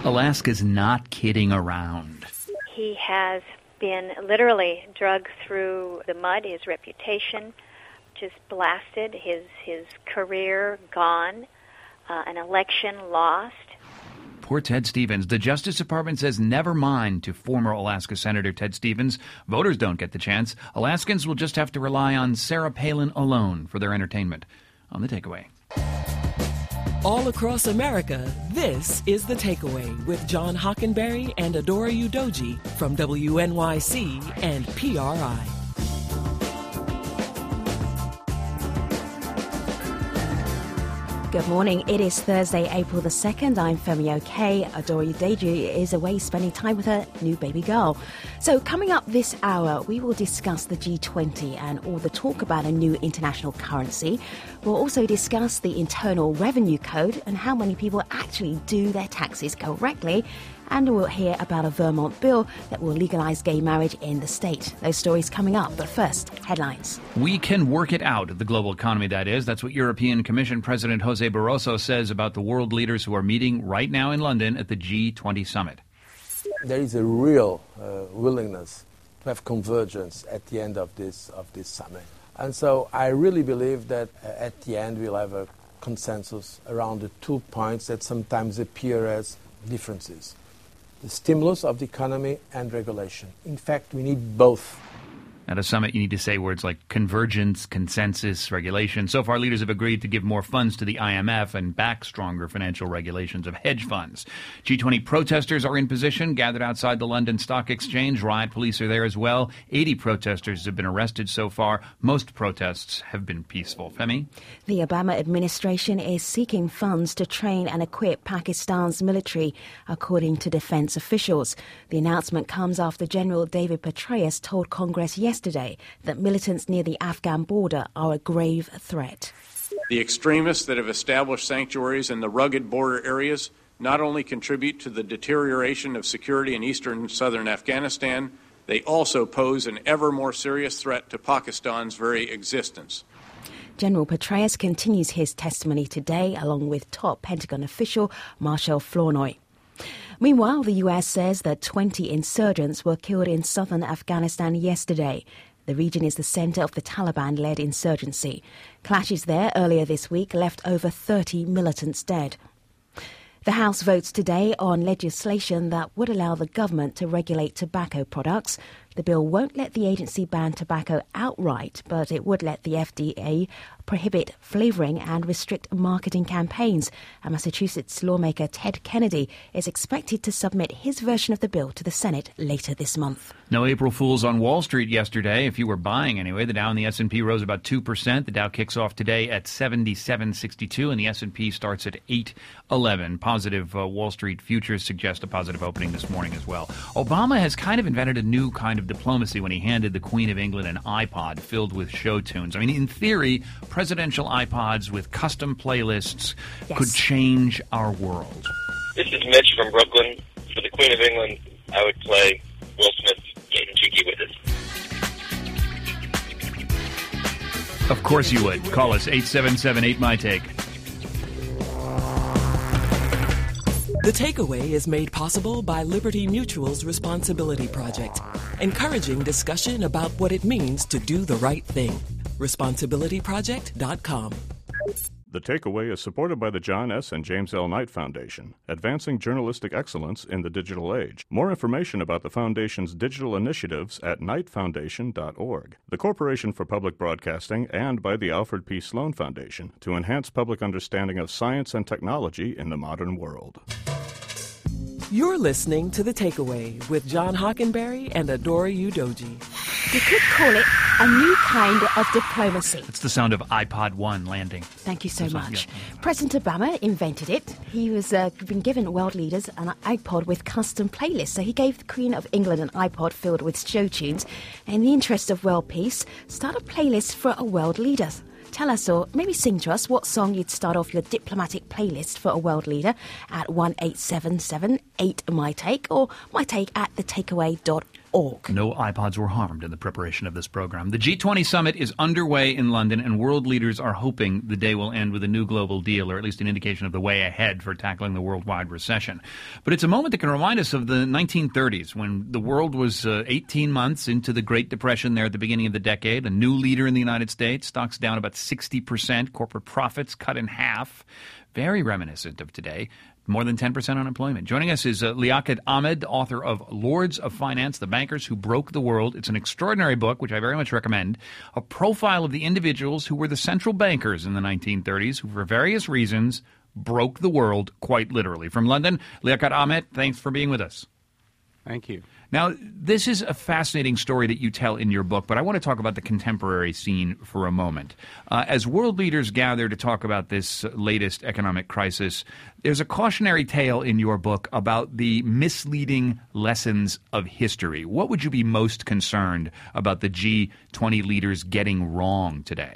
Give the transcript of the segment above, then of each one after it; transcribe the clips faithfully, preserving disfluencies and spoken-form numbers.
Alaska's not kidding around. He has been literally dragged through the mud, his reputation just blasted, his, his career gone, uh, an election lost. Poor Ted Stevens. The Justice Department says never mind to former Alaska Senator Ted Stevens. Voters don't get the chance. Alaskans will just have to rely on Sarah Palin alone for their entertainment. On The Takeaway. All across America, this is The Takeaway with John Hockenberry and Adora Udoji from W N Y C and P R I. Good morning. It is Thursday, April the second. I'm Femi Oke. Adora Udoji is away spending time with her new baby girl. So coming up this hour, we will discuss the G twenty and all the talk about a new international currency. We'll also discuss the Internal Revenue Code and how many people actually do their taxes correctly. And we'll hear about a Vermont bill that will legalize gay marriage in the state. Those stories coming up. But first, headlines. We can work it out, the global economy, that is. That's what European Commission President Jose Barroso says about the world leaders who are meeting right now in London at the G twenty summit. There is a real uh, willingness to have convergence at the end of this of this summit. And so I really believe that uh, at the end we'll have a consensus around the two points that sometimes appear as differences. The stimulus of the economy and regulation. In fact, we need both. At a summit, you need to say words like convergence, consensus, regulation. So far, leaders have agreed to give more funds to the I M F and back stronger financial regulations of hedge funds. G twenty protesters are in position, gathered outside the London Stock Exchange. Riot police are there as well. eighty protesters have been arrested so far. Most protests have been peaceful. Femi? The Obama administration is seeking funds to train and equip Pakistan's military, according to defense officials. The announcement comes after General David Petraeus told Congress yesterday Yesterday that militants near the Afghan border are a grave threat. The extremists that have established sanctuaries in the rugged border areas not only contribute to the deterioration of security in eastern and southern Afghanistan, they also pose an ever more serious threat to Pakistan's very existence. General Petraeus continues his testimony today along with top Pentagon official Marshal Flournoy. Meanwhile, the U S says that twenty insurgents were killed in southern Afghanistan yesterday. The region is the center of the Taliban-led insurgency. Clashes there earlier this week left over thirty militants dead. The House votes today on legislation that would allow the government to regulate tobacco products. The bill won't let the agency ban tobacco outright, but it would let the F D A prohibit flavouring and restrict marketing campaigns. And Massachusetts lawmaker Ted Kennedy is expected to submit his version of the bill to the Senate later this month. No April Fools on Wall Street yesterday. If you were buying anyway, the Dow and the S and P rose about two percent. The Dow kicks off today at seventy-seven sixty-two and the S and P starts at eight eleven. Positive uh, Wall Street futures suggest a positive opening this morning as well. Obama has kind of invented a new kind of diplomacy when he handed the Queen of England an iPod filled with show tunes. I mean, in theory, presidential iPods with custom playlists yes. could change our world. This is Mitch from Brooklyn. For the Queen of England, I would play Will Smith's Getting Jiggy With It. Of course you would. Call us eight seven seven eight my take. The Takeaway is made possible by Liberty Mutual's Responsibility Project, encouraging discussion about what it means to do the right thing. responsibility project dot com. The Takeaway is supported by the John S. and James L. Knight Foundation, advancing journalistic excellence in the digital age. More information about the Foundation's digital initiatives at knight foundation dot org. The Corporation for Public Broadcasting and by the Alfred P. Sloan Foundation to enhance public understanding of science and technology in the modern world. You're listening to The Takeaway with John Hockenberry and Adora Udoji. You could call it a new kind of diplomacy. It's the sound of iPod one landing. Thank you so That's much. Yeah. President Obama invented it. He was uh, been given world leaders an iPod with custom playlists. So he gave the Queen of England an iPod filled with show tunes. In the interest of world peace, start a playlist for a world leader. Tell us, or maybe sing to us, what song you'd start off your diplomatic playlist for a world leader at one eight seven seven eight my take or my take at the takeaway dot org. No iPods were harmed in the preparation of this program. The G twenty summit is underway in London, and world leaders are hoping the day will end with a new global deal, or at least an indication of the way ahead for tackling the worldwide recession. But it's a moment that can remind us of the nineteen thirties, when the world was uh, eighteen months into the Great Depression there at the beginning of the decade. A new leader in the United States, stocks down about sixty percent, corporate profits cut in half. Very reminiscent of today. More than ten percent unemployment. Joining us is uh, Liaquat Ahmed, author of Lords of Finance, The Bankers Who Broke the World. It's an extraordinary book, which I very much recommend. A profile of the individuals who were the central bankers in the nineteen thirties, who for various reasons broke the world quite literally. From London, Liaquat Ahmed, thanks for being with us. Thank you. Now, this is a fascinating story that you tell in your book, but I want to talk about the contemporary scene for a moment. Uh, as world leaders gather to talk about this latest economic crisis, there's a cautionary tale in your book about the misleading lessons of history. What would you be most concerned about the G twenty leaders getting wrong today?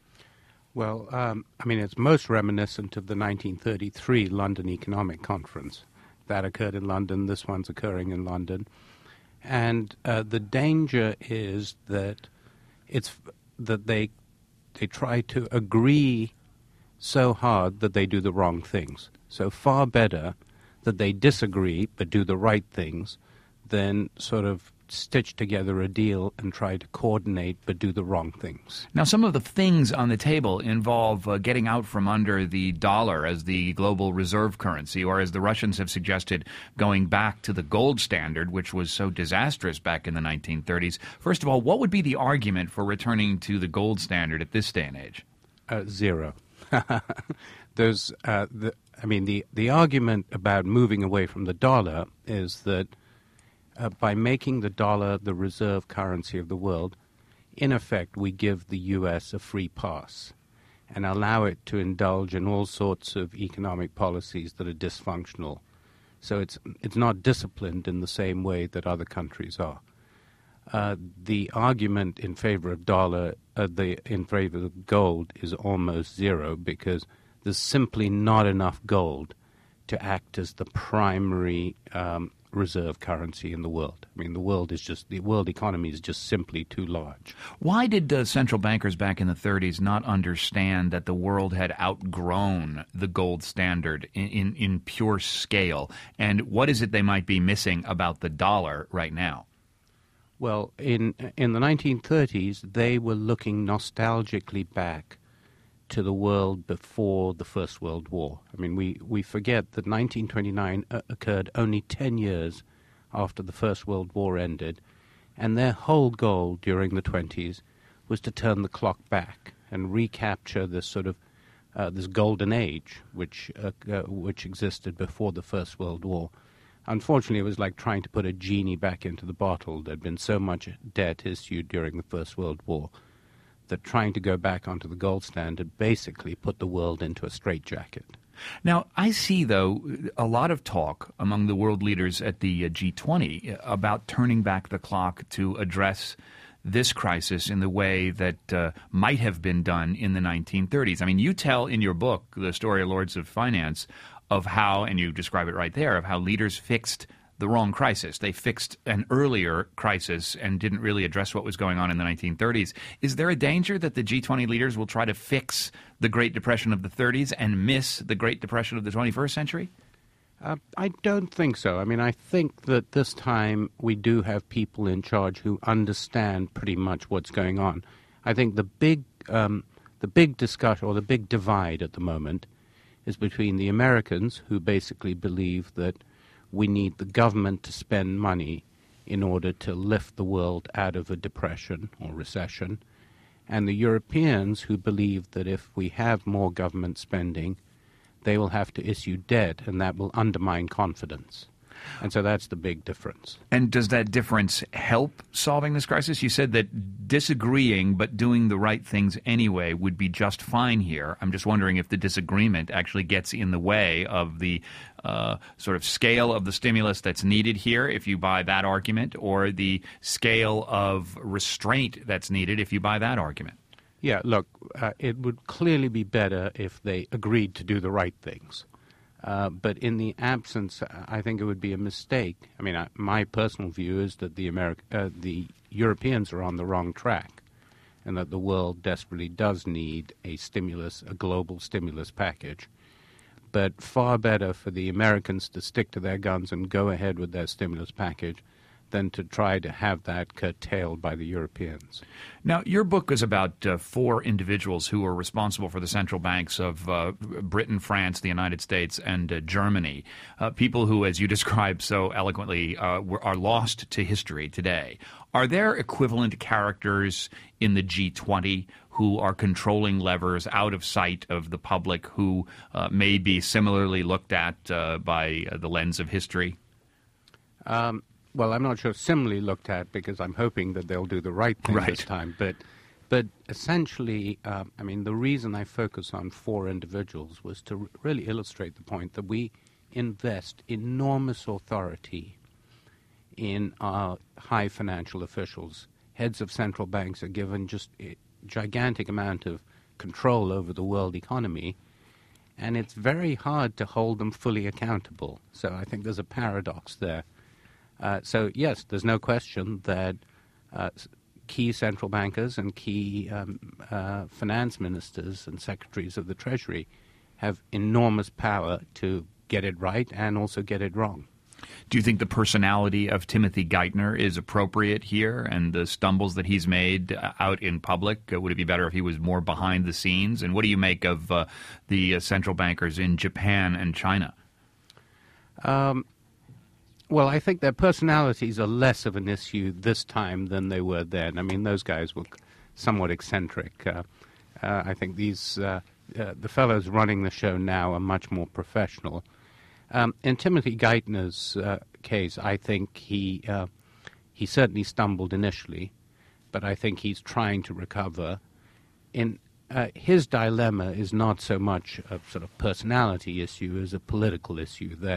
Well, um, I mean, it's most reminiscent of the nineteen thirty-three London Economic Conference. That occurred in London. This one's occurring in London. And uh, the danger is that it's that they they try to agree so hard that they do the wrong things. So far better that they disagree but do the right things than sort of stitch together a deal and try to coordinate but do the wrong things. Now, some of the things on the table involve uh, getting out from under the dollar as the global reserve currency, or as the Russians have suggested, going back to the gold standard, which was so disastrous back in the nineteen thirties. First of all, what would be the argument for returning to the gold standard at this day and age? Uh, zero. There's, uh, the, I mean, the, the argument about moving away from the dollar is that Uh, by making the dollar the reserve currency of the world, in effect, we give the U S a free pass and allow it to indulge in all sorts of economic policies that are dysfunctional. So it's it's not disciplined in the same way that other countries are. Uh, the argument in favor of dollar, uh, the in favor of gold, is almost zero because there's simply not enough gold to act as the primary um, reserve currency in the world. I mean, the world is just the world economy is just simply too large. Why did uh, central bankers back in the thirties not understand that the world had outgrown the gold standard in, in, in pure scale? And what is it they might be missing about the dollar right now? Well, in in the nineteen thirties, they were looking nostalgically back to the world before the First World War. I mean, we, we forget that nineteen twenty-nine uh, occurred only ten years after the First World War ended, and their whole goal during the twenties was to turn the clock back and recapture this sort of uh, this golden age which uh, uh, which existed before the First World War. Unfortunately, it was like trying to put a genie back into the bottle. There'd been so much debt issued during the First World War that trying to go back onto the gold standard basically put the world into a straitjacket. Now, I see, though, a lot of talk among the world leaders at the uh, G twenty about turning back the clock to address this crisis in the way that uh, might have been done in the nineteen thirties. I mean, you tell in your book, the story of Lords of Finance, of how, and you describe it right there, of how leaders fixed the wrong crisis. They fixed an earlier crisis and didn't really address what was going on in the nineteen thirties. Is there a danger that the G twenty leaders will try to fix the Great Depression of the thirties and miss the Great Depression of the twenty-first century? Uh, I don't think so. I mean, I think that this time we do have people in charge who understand pretty much what's going on. I think the big, um, the big discussion or the big divide at the moment is between the Americans, who basically believe that we need the government to spend money in order to lift the world out of a depression or recession, and the Europeans, who believe that if we have more government spending, they will have to issue debt, and that will undermine confidence. And so that's the big difference. And does that difference help solving this crisis? You said that disagreeing but doing the right things anyway would be just fine here. I'm just wondering if the disagreement actually gets in the way of the uh, sort of scale of the stimulus that's needed here, if you buy that argument, or the scale of restraint that's needed if you buy that argument. Yeah, look, uh, it would clearly be better if they agreed to do the right things. Uh, but in the absence, I think it would be a mistake. I mean, I, my personal view is that the Ameri- uh, the Europeans are on the wrong track, and that the world desperately does need a stimulus, a global stimulus package. But far better for the Americans to stick to their guns and go ahead with their stimulus package than to try to have that curtailed by the Europeans. Now, your book is about uh, four individuals who are responsible for the central banks of uh, Britain, France, the United States, and uh, Germany. Uh, people who, as you described so eloquently, uh, were, are lost to history today. Are there equivalent characters in the G twenty who are controlling levers out of sight of the public who uh, may be similarly looked at uh, by uh, the lens of history? Um, well, I'm not sure similarly looked at, because I'm hoping that they'll do the right thing right. this time. But but essentially, um, I mean, the reason I focus on four individuals was to r- really illustrate the point that we invest enormous authority in our high financial officials. Heads of central banks are given just a gigantic amount of control over the world economy, and it's very hard to hold them fully accountable. So I think there's a paradox there. Uh, so, yes, there's no question that uh, key central bankers and key um, uh, finance ministers and secretaries of the Treasury have enormous power to get it right and also get it wrong. Do you think the personality of Timothy Geithner is appropriate here, and the stumbles that he's made uh, out in public? Uh, would it be better if he was more behind the scenes? And what do you make of uh, the uh, central bankers in Japan and China? Um, well, I think their personalities are less of an issue this time than they were then. I mean, those guys were somewhat eccentric. Uh, uh, I think these uh, uh, the fellows running the show now are much more professional. Um, in Timothy Geithner's uh, case, I think he uh, he certainly stumbled initially, but I think he's trying to recover. In uh, his dilemma is not so much a sort of personality issue as a political issue, that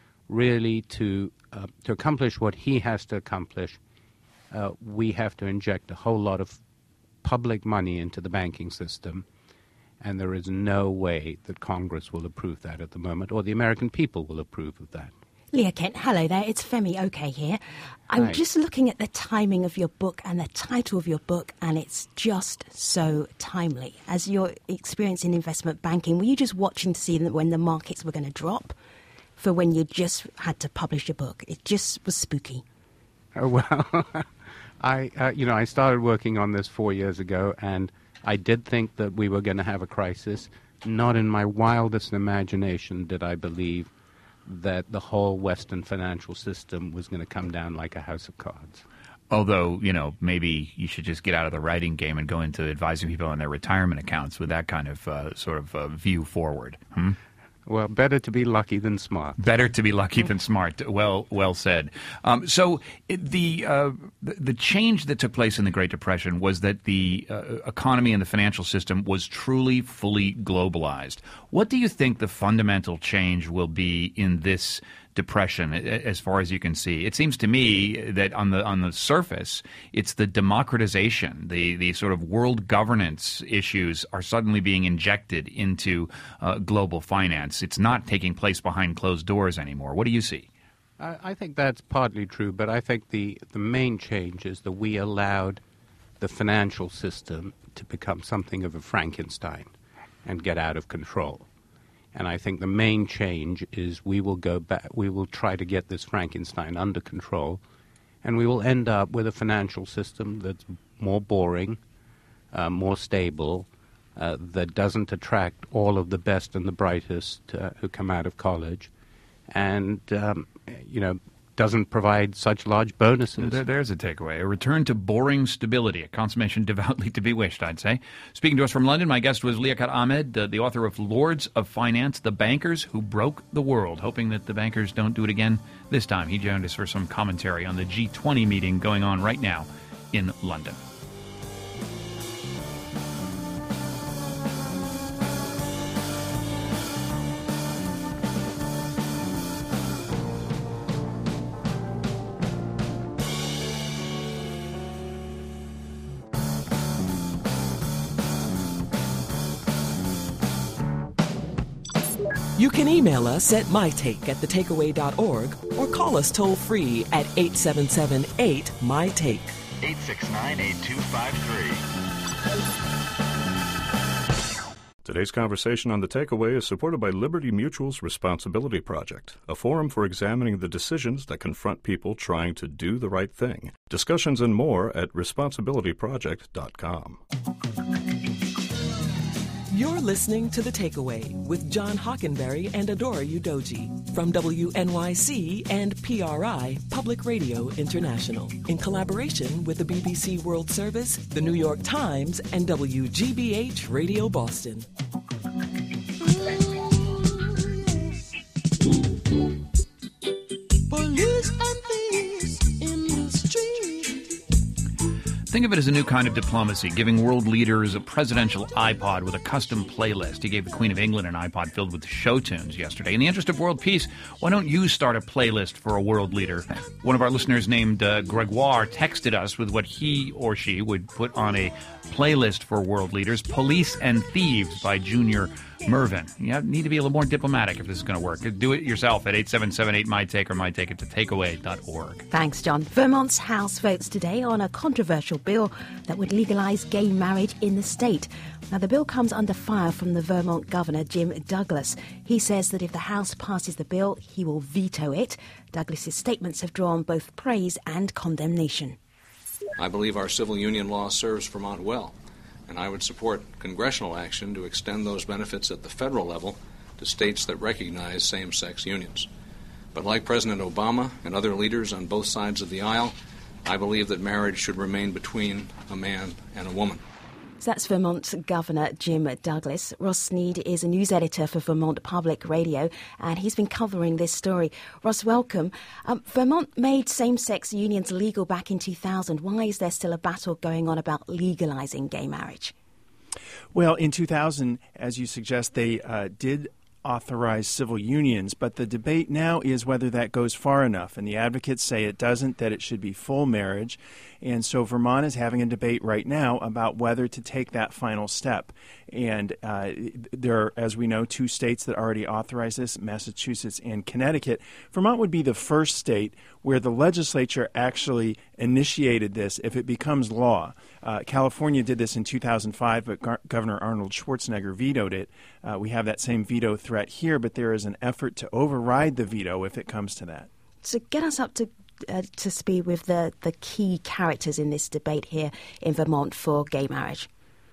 really to uh, to accomplish what he has to accomplish, uh, we have to inject a whole lot of public money into the banking system. And there is no way that Congress will approve that at the moment, or the American people will approve of that. Leah Kent, hello there. It's Femi Oke here. I'm Hi. just looking at the timing of your book and the title of your book, and it's just so timely. As your experience in investment banking, were you just watching to see when the markets were going to drop for when you just had to publish your book? It just was spooky. Oh, well, I, uh, you know, I started working on this four years ago, and I did think that we were going to have a crisis. Not in my wildest imagination did I believe that the whole Western financial system was going to come down like a house of cards. Although, you know, maybe you should just get out of the writing game and go into advising people on their retirement accounts with that kind of uh, sort of uh, view forward. Hmm? Well, better to be lucky than smart. Better to be lucky than smart. Well, well said. Um, so it, the, uh, the the change that took place in the Great Depression was that the uh, economy and the financial system was truly, fully globalized. What do you think the fundamental change will be in this depression, as far as you can see? It seems to me that on the on the surface, it's the democratization, the the sort of world governance issues are suddenly being injected into uh, global finance. It's not taking place behind closed doors anymore. What do you see? I, I think that's partly true, but I think the, the main change is that we allowed the financial system to become something of a Frankenstein and get out of control. And I think the main change is we will go back, we will try to get this Frankenstein under control, and we will end up with a financial system that's more boring, uh, more stable, uh, that doesn't attract all of the best and the brightest uh, who come out of college, and, um, you know, doesn't provide such large bonuses. There, there's a takeaway. A return to boring stability, a consummation devoutly to be wished, I'd say. Speaking to us from London, my guest was Liaquat Ahmed, uh, the author of Lords of Finance, The Bankers Who Broke the World. Hoping that the bankers don't do it again this time. He joined us for some commentary on the G twenty meeting going on right now in London. You can email us at mytake at the takeaway dot org or call us toll free at eight seven seven eight M Y T A K E. eight six nine, eight two five three. Today's conversation on The Takeaway is supported by Liberty Mutual's Responsibility Project, a forum for examining the decisions that confront people trying to do the right thing. Discussions and more at responsibility project dot com. You're listening to The Takeaway with John Hockenberry and Adora Udoji from W N Y C and P R I, Public Radio International, in collaboration with the B B C World Service, the New York Times, and W G B H Radio Boston. Police and thieves in the street. Think of it as a new kind of diplomacy, giving world leaders a presidential iPod with a custom playlist. He gave the Queen of England an iPod filled with show tunes yesterday. In the interest of world peace, why don't you start a playlist for a world leader? One of our listeners named uh, Gregoire texted us with what he or she would put on a playlist for world leaders, Police and Thieves by Junior Mervin. You have, need to be a little more diplomatic if this is going to work. Do it yourself at eight seven seven eight M Y T A K E or my take it to takeaway dot org. Thanks, John. Vermont's House votes today on a controversial bill that would legalize gay marriage in the state. Now, the bill comes under fire from the Vermont Governor, Jim Douglas. He says that if the House passes the bill, he will veto it. Douglas's statements have drawn both praise and condemnation. I believe our civil union law serves Vermont well, and I would support congressional action to extend those benefits at the federal level to states that recognize same-sex unions. But like President Obama and other leaders on both sides of the aisle, I believe that marriage should remain between a man and a woman. So that's Vermont Governor Jim Douglas. Ross Sneed is a news editor for Vermont Public Radio, and he's been covering this story. Ross, welcome. Um, Vermont made same-sex unions legal back in two thousand. Why is there still a battle going on about legalizing gay marriage? Well, in two thousand, as you suggest, they uh, did authorize civil unions, but the debate now is whether that goes far enough, and the advocates say it doesn't, that it should be full marriage. And so Vermont is having a debate right now about whether to take that final step. And uh, there are, as we know, two states that already authorize this, Massachusetts and Connecticut. Vermont would be the first state where the legislature actually initiated this if it becomes law. Uh, California did this in two thousand five, but Gar- Governor Arnold Schwarzenegger vetoed it. Uh, we have that same veto threat here, but there is an effort to override the veto if it comes to that. So get us up to uh, to speed with the, the key characters in this debate here in Vermont for gay marriage.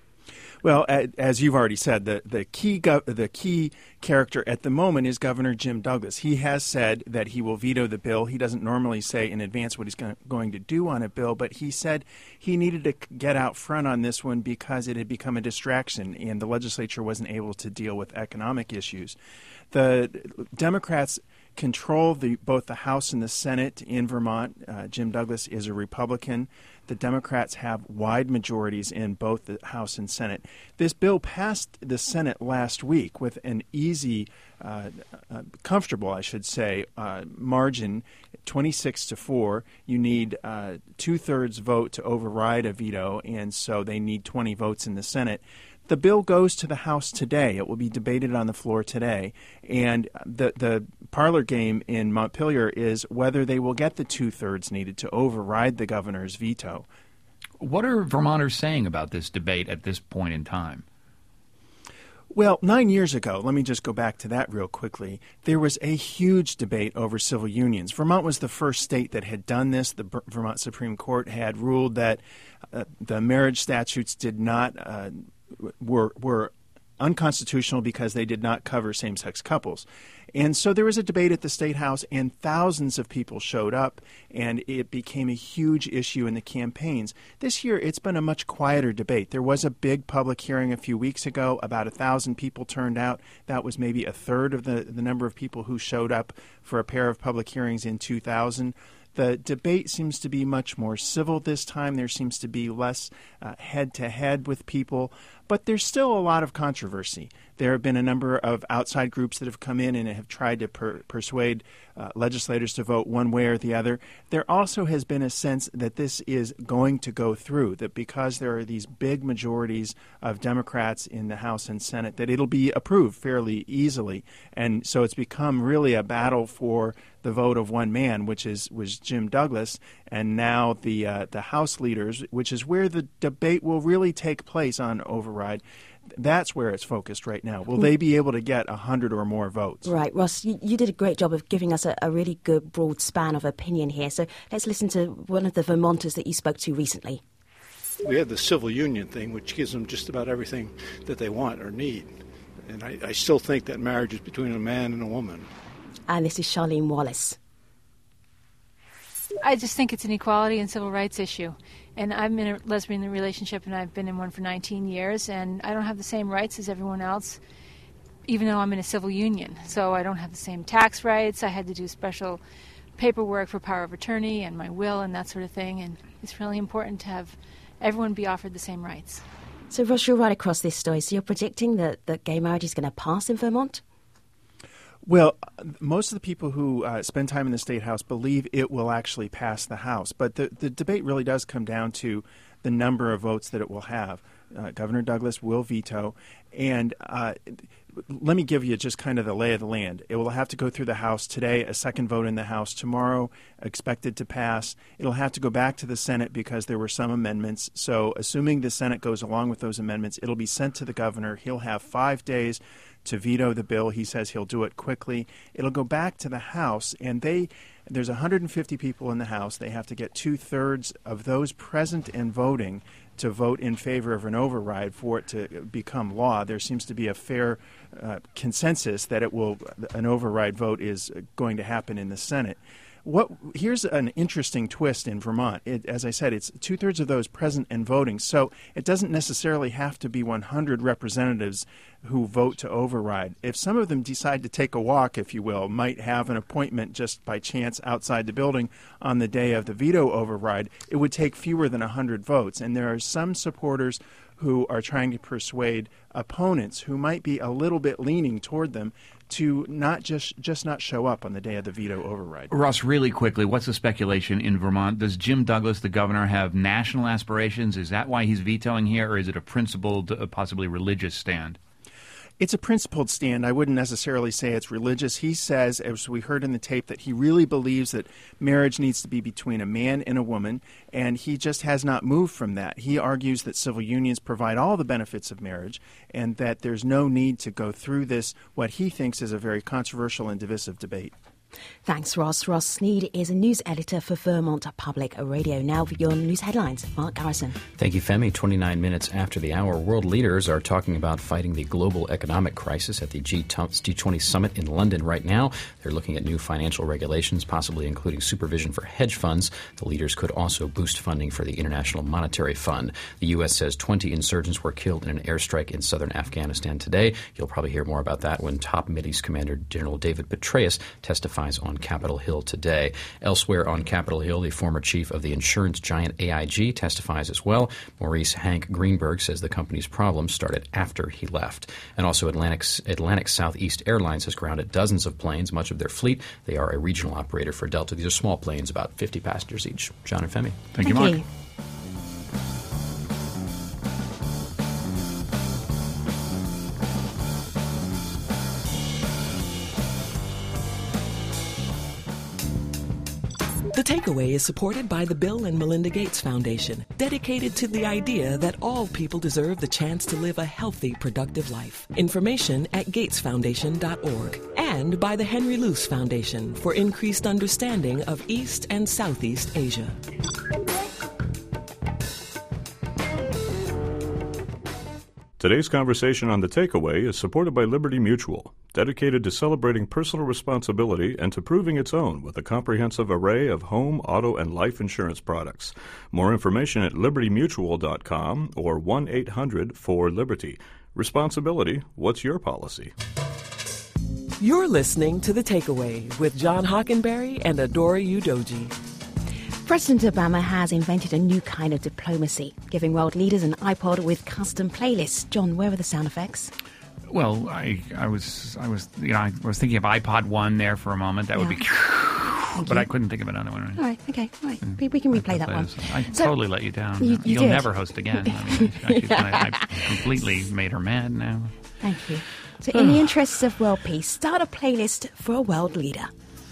Well, as you've already said, the, the key gov- the key character at the moment is Governor Jim Douglas. He has said that he will veto the bill. He doesn't normally say in advance what he's going going to do on a bill, but he said he needed to get out front on this one because it had become a distraction and the legislature wasn't able to deal with economic issues. The Democrats control the, both the House and the Senate in Vermont. Uh, Jim Douglas is a Republican. The Democrats have wide majorities in both the House and Senate. This bill passed the Senate last week with an easy, uh, uh, comfortable, I should say, uh, margin, twenty-six to four. You need uh, two-thirds vote to override a veto, and so they need twenty votes in the Senate. The bill goes to the House today. It will be debated on the floor today. And the the parlor game in Montpelier is whether they will get the two-thirds needed to override the governor's veto. What are Vermonters saying about this debate at this point in time? Well, nine years ago, let me just go back to that real quickly, there was a huge debate over civil unions. Vermont was the first state that had done this. The B- Vermont Supreme Court had ruled that uh, the marriage statutes did not uh, were were unconstitutional because they did not cover same-sex couples. And so there was a debate at the State House, and thousands of people showed up, and it became a huge issue in the campaigns. This year, it's been a much quieter debate. There was a big public hearing a few weeks ago. About a thousand people turned out. That was maybe a third of the, the number of people who showed up for a pair of public hearings in two thousand. The debate seems to be much more civil this time. There seems to be less uh, head-to-head with people, but there's still a lot of controversy. There have been a number of outside groups that have come in and have tried to per- persuade uh, legislators to vote one way or the other. There also has been a sense that this is going to go through, that because there are these big majorities of Democrats in the House and Senate, that it'll be approved fairly easily. And so it's become really a battle for the vote of one man, which is was Jim Douglas, and now the uh, the House leaders, which is where the debate will really take place on override. That's where it's focused right now. Will they be able to get one hundred or more votes? Right, Ross, you, you did a great job of giving us a, a really good broad span of opinion here. So let's listen to one of the Vermonters that you spoke to recently. We have the civil union thing, which gives them just about everything that they want or need. And I, I still think that marriage is between a man and a woman. And this is Charlene Wallace. I just think it's an equality and civil rights issue. And I'm in a lesbian relationship, and I've been in one for nineteen years, and I don't have the same rights as everyone else, even though I'm in a civil union. So I don't have the same tax rights. I had to do special paperwork for power of attorney and my will and that sort of thing. And it's really important to have everyone be offered the same rights. So, Ross, you're right across this story. So you're predicting that, that gay marriage is going to pass in Vermont? Well, most of the people who uh, spend time in the State House believe it will actually pass the House. But the, the debate really does come down to the number of votes that it will have. Uh, Governor Douglas will veto. And uh, let me give you just kind of the lay of the land. It will have to go through the House today, a second vote in the House tomorrow, expected to pass. It'll have to go back to the Senate because there were some amendments. So assuming the Senate goes along with those amendments, it'll be sent to the governor. He'll have five days to veto the bill. He says he'll do it quickly. It'll go back to the House, and they there's one hundred fifty people in the House. They have to get two-thirds of those present and voting to vote in favor of an override for it to become law. There seems to be a fair uh, consensus that it will an override vote is going to happen in the Senate. What here's an interesting twist in Vermont. It, as I said, it's two-thirds of those present and voting, so it doesn't necessarily have to be one hundred representatives who vote to override. If some of them decide to take a walk, if you will, might have an appointment just by chance outside the building on the day of the veto override, it would take fewer than one hundred votes. And there are some supporters who are trying to persuade opponents who might be a little bit leaning toward them to not just just not show up on the day of the veto override. Ross, really quickly, what's the speculation in Vermont? Does Jim Douglas, the governor, have national aspirations? Is that why he's vetoing here, or is it a principled, uh, possibly religious stand? It's a principled stand. I wouldn't necessarily say it's religious. He says, as we heard in the tape, that he really believes that marriage needs to be between a man and a woman, and he just has not moved from that. He argues that civil unions provide all the benefits of marriage and that there's no need to go through this, what he thinks is a very controversial and divisive debate. Thanks, Ross. Ross Sneed is a news editor for Vermont Public Radio. Now for your news headlines, Mark Garrison. Thank you, Femi. twenty-nine minutes after the hour, world leaders are talking about fighting the global economic crisis at the G twenty summit in London right now. They're looking at new financial regulations, possibly including supervision for hedge funds. The leaders could also boost funding for the International Monetary Fund. The U S says twenty insurgents were killed in an airstrike in southern Afghanistan today. You'll probably hear more about that when top Mideast Commander General David Petraeus testifies on Capitol Hill today. Elsewhere on Capitol Hill, the former chief of the insurance giant A I G testifies as well. Maurice Hank Greenberg says the company's problems started after he left. And also Atlantic, Atlantic Southeast Airlines has grounded dozens of planes, much of their fleet. They are a regional operator for Delta. These are small planes, about fifty passengers each. John and Femi. Thank, Thank you, Mark. You. The Takeaway is supported by the Bill and Melinda Gates Foundation, dedicated to the idea that all people deserve the chance to live a healthy, productive life. Information at gates foundation dot org. And by the Henry Luce Foundation for increased understanding of East and Southeast Asia. Today's conversation on The Takeaway is supported by Liberty Mutual, dedicated to celebrating personal responsibility and to proving its own with a comprehensive array of home, auto, and life insurance products. More information at liberty mutual dot com or one eight hundred four liberty. Responsibility, what's your policy? You're listening to The Takeaway with John Hockenberry and Adora Udoji. President Obama has invented a new kind of diplomacy, giving world leaders an iPod with custom playlists. John, where are the sound effects? Well, I, I was, I was, you know, I was thinking of iPod One there for a moment. That Yeah. would be, Thank but you. I couldn't think of another one. All right, okay, all right. We, we can replay that one. I So- totally let you down. You- you You'll did. never host again. I mean, she's gonna, I completely made her mad now. Thank you. So, in the interests of world peace, start a playlist for a world leader.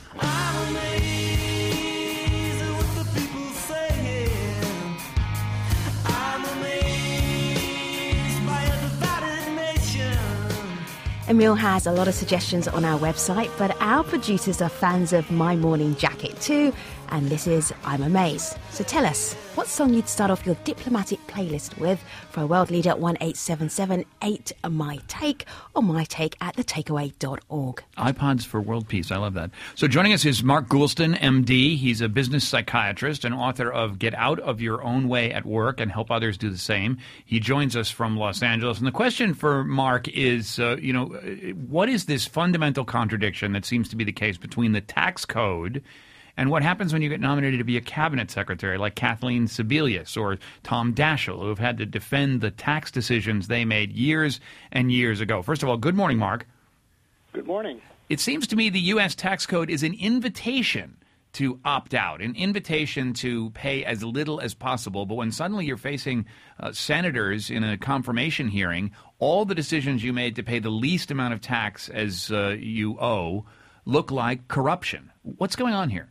Emil has a lot of suggestions on our website, but our producers are fans of My Morning Jacket too, and this is I'm Amazed. So tell us, what song you'd start off your diplomatic playlist with for a world leader at one eight seven seven eight my take or my take at the takeaway dot org. iPods for World Peace. I love that. So joining us is Mark Goulston, M D. He's a business psychiatrist and author of Get Out of Your Own Way at Work and Help Others Do the Same. He joins us from Los Angeles. And the question for Mark is, uh, you know, what is this fundamental contradiction that seems to be the case between the tax code and what happens when you get nominated to be a cabinet secretary like Kathleen Sebelius or Tom Daschle, who have had to defend the tax decisions they made years and years ago? First of all, good morning, Mark. Good morning. It seems to me the U S tax code is an invitation to opt out, an invitation to pay as little as possible. But when suddenly you're facing uh, senators in a confirmation hearing, all the decisions you made to pay the least amount of tax as uh, you owe look like corruption. What's going on here?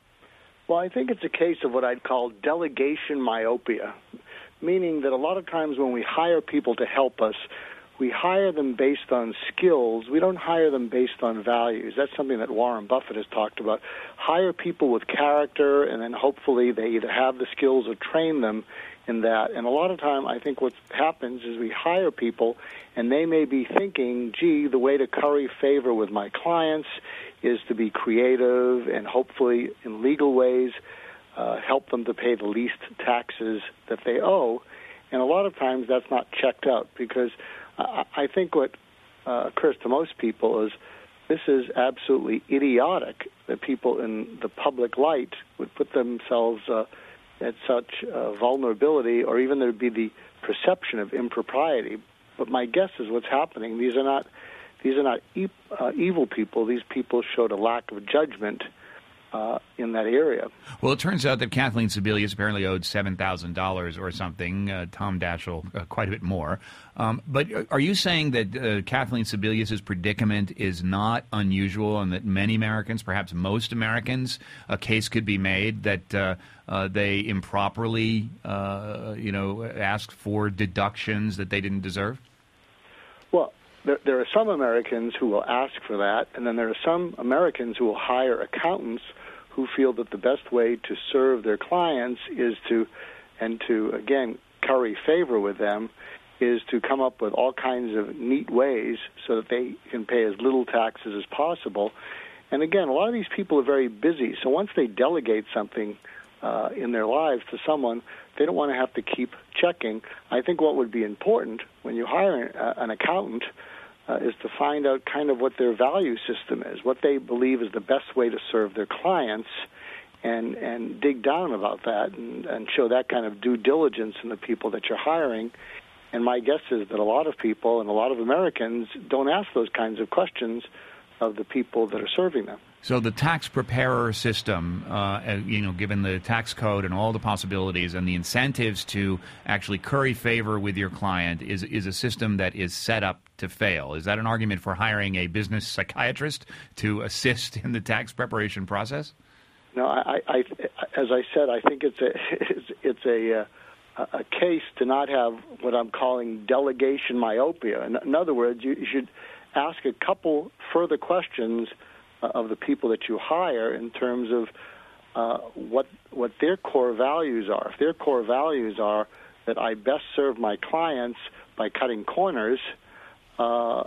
Well, I think it's a case of what I'd call delegation myopia, meaning that a lot of times when we hire people to help us, we hire them based on skills. We don't hire them based on values. That's something that Warren Buffett has talked about. Hire people with character, and then hopefully they either have the skills or train them in that. And a lot of time, I think what happens is we hire people, and they may be thinking, gee, the way to curry favor with my clients is to be creative and hopefully in legal ways uh, help them to pay the least taxes that they owe. And a lot of times that's not checked out because I, I think what uh, occurs to most people is this is absolutely idiotic that people in the public light would put themselves uh, at such uh, vulnerability, or even there would be the perception of impropriety. But my guess is what's happening. These are not these are not e- uh, evil people. These people showed a lack of judgment uh, in that area. Well, it turns out that Kathleen Sebelius apparently owed seven thousand dollars or something. Uh, Tom Daschle, uh, quite a bit more. Um, but are you saying that uh, Kathleen Sebelius' predicament is not unusual and that many Americans, perhaps most Americans, a case could be made that uh, uh, they improperly, uh, you know, asked for deductions that they didn't deserve? Well, there, there are some Americans who will ask for that, and then there are some Americans who will hire accountants who feel that the best way to serve their clients is to, and to, again, curry favor with them, is to come up with all kinds of neat ways so that they can pay as little taxes as possible. And again, a lot of these people are very busy, so once they delegate something uh, in their lives to someone, they don't want to have to keep checking. I think what would be important when you hire an accountant uh, is to find out kind of what their value system is, what they believe is the best way to serve their clients, and, and dig down about that and, and show that kind of due diligence in the people that you're hiring. And my guess is that a lot of people and a lot of Americans don't ask those kinds of questions of the people that are serving them. So the tax preparer system, uh, you know, given the tax code and all the possibilities and the incentives to actually curry favor with your client, is is a system that is set up to fail. Is that an argument for hiring a business psychiatrist to assist in the tax preparation process? No, I, I, as I said, I think it's a it's, it's a uh, a case to not have what I'm calling delegation myopia. In, in other words, you, you should ask a couple further questions uh, of the people that you hire in terms of uh, what what their core values are. If their core values are that I best serve my clients by cutting corners uh,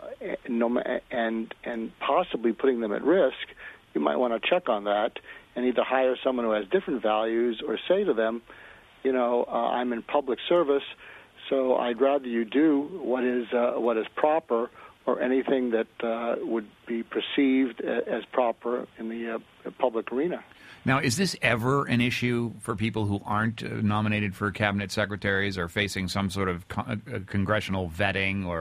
and and possibly putting them at risk, you might want to check on that and either hire someone who has different values or say to them, you know, uh, I'm in public service, so I'd rather you do what is uh, what is proper or anything that uh, would be perceived as proper in the uh, public arena. Now, is this ever an issue for people who aren't uh, nominated for cabinet secretaries or facing some sort of con- uh, congressional vetting or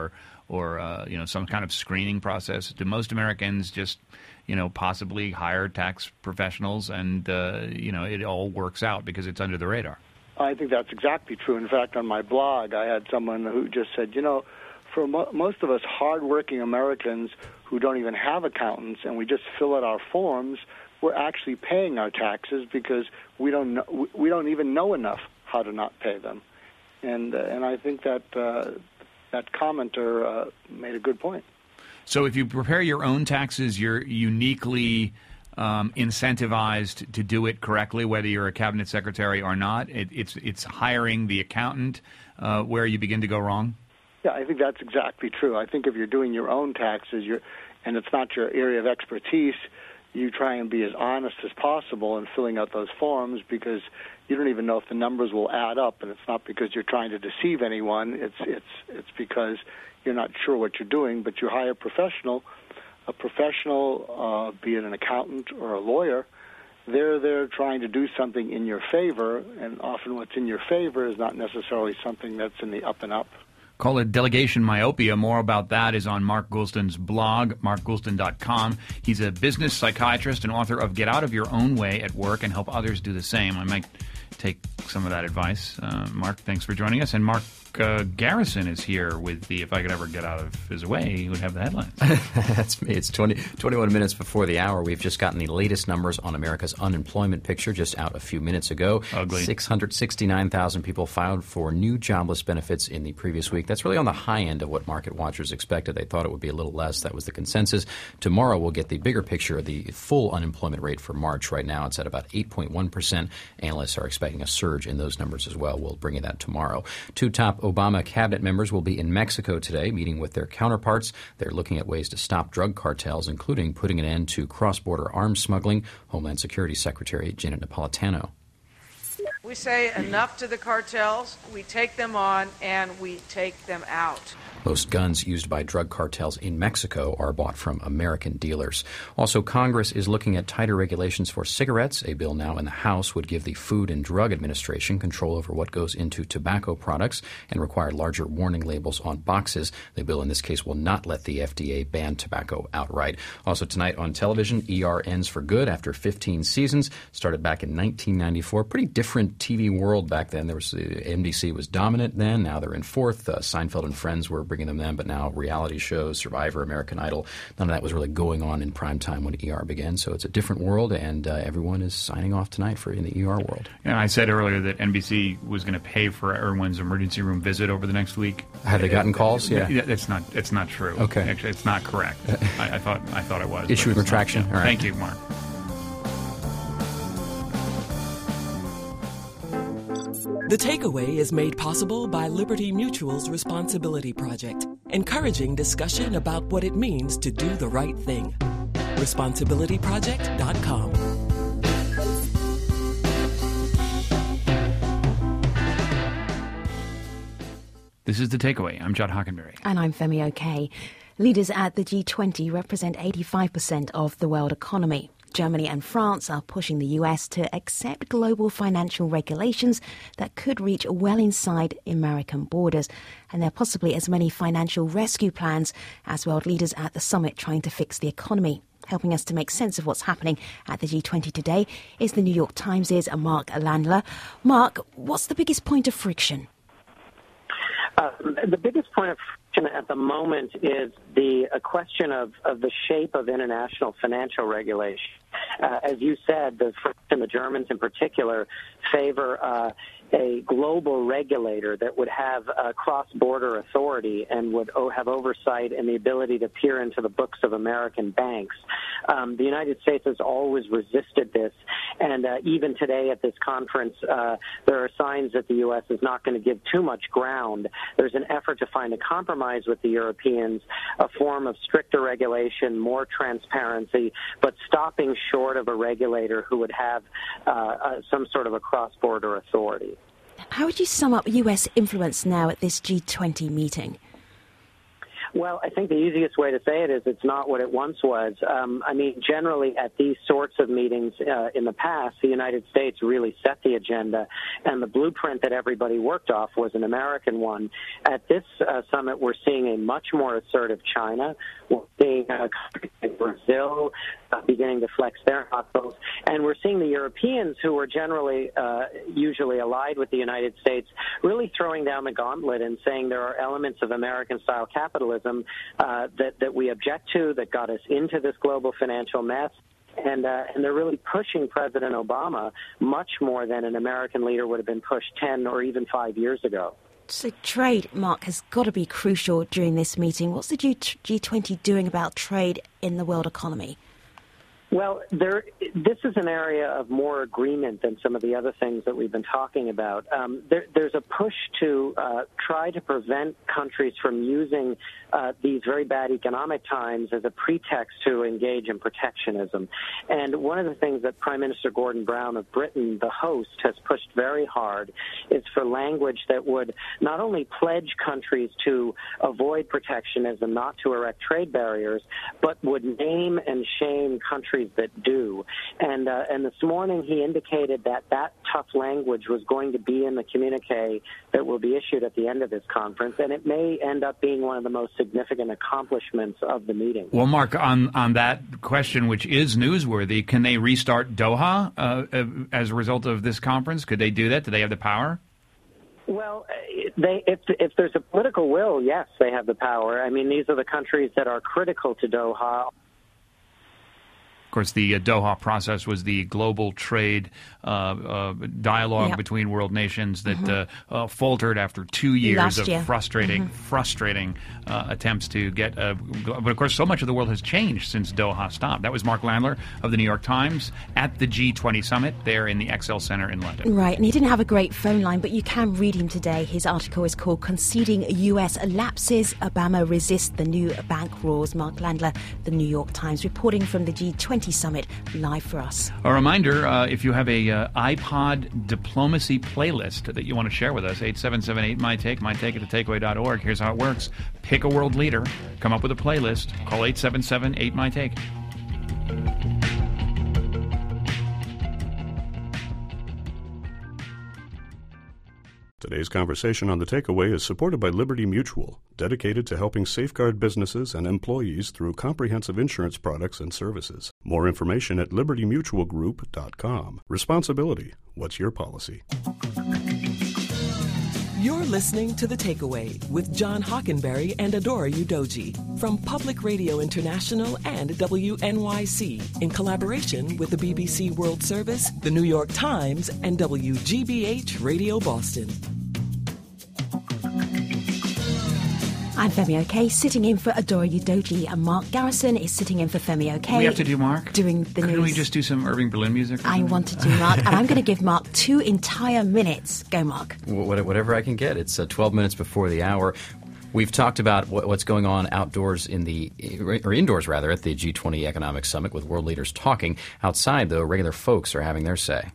or uh, you know, some kind of screening process? Do most Americans just, you know, possibly hire tax professionals and, uh, you know, it all works out because it's under the radar? I think that's exactly true. In fact, on my blog, I had someone who just said, you know, for mo- most of us hardworking Americans who don't even have accountants and we just fill out our forms, we're actually paying our taxes because we don't know, we don't even know enough how to not pay them. And uh, and I think that uh, that commenter uh, made a good point. So if you prepare your own taxes, you're uniquely Um, incentivized to do it correctly, whether you're a cabinet secretary or not. It, it's it's hiring the accountant uh, where you begin to go wrong. Yeah, I think that's exactly true. I think if you're doing your own taxes, you're, and it's not your area of expertise, you try and be as honest as possible in filling out those forms because you don't even know if the numbers will add up. And it's not because you're trying to deceive anyone. It's it's it's because you're not sure what you're doing, but you hire a professional. A professional, uh, be it an accountant or a lawyer, they're there trying to do something in your favor, and often what's in your favor is not necessarily something that's in the up and up. Call it delegation myopia. More about that is on Mark Goulston's blog, mark goulston dot com. He's a business psychiatrist and author of Get Out of Your Own Way at Work and Help Others Do the Same. I might take some of that advice. Uh, Mark, thanks for joining us. And Mark uh, Garrison is here with the If I Could Ever Get Out of His Way, he would have the headlines. That's me. It's twenty, twenty-one minutes before the hour. We've just gotten the latest numbers on America's unemployment picture just out a few minutes ago. Ugly. six hundred sixty-nine thousand people filed for new jobless benefits in the previous week. That's really on the high end of what market watchers expected. They thought it would be a little less. That was the consensus. Tomorrow we'll get the bigger picture of the full unemployment rate for March. Right now it's at about eight point one percent. Analysts are expecting a surge in those numbers as well. We'll bring you that tomorrow. Two top Obama cabinet members will be in Mexico today, meeting with their counterparts. They're looking at ways to stop drug cartels, including putting an end to cross-border arms smuggling. Homeland Security Secretary Janet Napolitano. We say enough to the cartels, we take them on, and we take them out. Most guns used by drug cartels in Mexico are bought from American dealers. Also, Congress is looking at tighter regulations for cigarettes. A bill now in the House would give the Food and Drug Administration control over what goes into tobacco products and require larger warning labels on boxes. The bill in this case will not let the F D A ban tobacco outright. Also tonight on television, E R ends for good after fifteen seasons. Started back in nineteen ninety-four. Pretty different T V world back then. There was uh, N B C was dominant then. Now they're in fourth. Uh, Seinfeld and Friends were bringing them then, but now reality shows, Survivor, American Idol, none of that was really going on in prime time when E R began. So it's a different world, and uh, everyone is signing off tonight for in the E R world. And I said earlier that N B C was going to pay for everyone's emergency room visit over the next week. Have they gotten calls? Yeah, it's not. It's not true. Okay, actually, it's not correct. I, I thought. I thought it was. Issue retraction. Not, yeah. All right. Thank you, Mark. The Takeaway is made possible by Liberty Mutual's Responsibility Project, encouraging discussion about what it means to do the right thing. responsibility project dot com. This is The Takeaway. I'm Judd Hockenberry. And I'm Femi Oke. Leaders at the G twenty represent eighty-five percent of the world economy. Germany and France are pushing the U S to accept global financial regulations that could reach well inside American borders. And there are possibly as many financial rescue plans as world leaders at the summit trying to fix the economy. Helping us to make sense of what's happening at the G twenty today is the New York Times' Mark Landler. Mark, what's the biggest point of friction? Uh, the biggest point of friction at the moment is the a question of, of the shape of international financial regulation. Uh, as you said, the French and the Germans in particular favor uh, a global regulator that would have a cross-border authority and would o- have oversight and the ability to peer into the books of American banks. Um, the United States has always resisted this, and uh, even today at this conference, uh, there are signs that the U S is not going to give too much ground. There's an effort to find a compromise with the Europeans, a form of stricter regulation, more transparency, but stopping short of a regulator who would have uh, uh, some sort of a cross-border authority. How would you sum up U S influence now at this G twenty meeting? Well, I think the easiest way to say it is it's not what it once was. Um, I mean, generally at these sorts of meetings uh, in the past, the United States really set the agenda, and the blueprint that everybody worked off was an American one. At this uh, summit, we're seeing a much more assertive China. We're seeing uh, Brazil uh, beginning to flex their muscles, and we're seeing the Europeans, who are generally uh, usually allied with the United States, really throwing down the gauntlet and saying there are elements of American-style capitalism uh, that, that we object to, that got us into this global financial mess. And, uh, and they're really pushing President Obama much more than an American leader would have been pushed ten or even five years ago. So trade, Mark, has got to be crucial during this meeting. What's the G twenty doing about trade in the world economy? Well, there, this is an area of more agreement than some of the other things that we've been talking about. Um, there, there's a push to uh, try to prevent countries from using uh, these very bad economic times as a pretext to engage in protectionism. And one of the things that Prime Minister Gordon Brown of Britain, the host, has pushed very hard is for language that would not only pledge countries to avoid protectionism, not to erect trade barriers, but would name and shame countries that do. And uh, and this morning he indicated that that tough language was going to be in the communique that will be issued at the end of this conference, and it may end up being one of the most significant accomplishments of the meeting. Well, Mark, on, on that question, which is newsworthy, can they restart Doha uh, uh, as a result of this conference? Could they do that? Do they have the power? Well, they, if, if there's a political will, yes, they have the power. I mean, these are the countries that are critical to Doha. Of course, the uh, Doha process was the global trade uh, uh, dialogue yeah. between world nations that mm-hmm. uh, uh, faltered after two years Last of year. frustrating, mm-hmm. frustrating uh, attempts to get. Uh, but of course, so much of the world has changed since Doha stopped. That was Mark Landler of the New York Times at the G twenty summit there in the Excel Center in London. Right, and he didn't have a great phone line, but you can read him today. His article is called "Conceding U S Lapses, Obama Resists the New Bank Rules." Mark Landler, the New York Times, reporting from the G twenty summit live for us. A reminder, uh, if you have a uh, iPod diplomacy playlist that you want to share with us, eight seven seven eight, my take, my take at the takeaway dot org. Here's how it works. Pick a world leader, come up with a playlist, call eight seven seven eight, my take. Today's conversation on The Takeaway is supported by Liberty Mutual, dedicated to helping safeguard businesses and employees through comprehensive insurance products and services. More information at liberty mutual group dot com. Responsibility. What's your policy? You're listening to The Takeaway with John Hockenberry and Adora Udoji from Public Radio International and W N Y C in collaboration with the B B C World Service, the New York Times, and W G B H Radio Boston. I'm Femi Oke, sitting in for Adora Udoji, and Mark Garrison is sitting in for Femi Oke. We have to do Mark? Doing the Couldn't news. we just do some Irving Berlin music? I want to do Mark, and I'm going to give Mark two entire minutes. Go, Mark. Whatever I can get. It's uh, twelve minutes before the hour. We've talked about what's going on outdoors in the, or indoors rather, at the G twenty Economic Summit with world leaders talking. Outside, though, regular folks are having their say.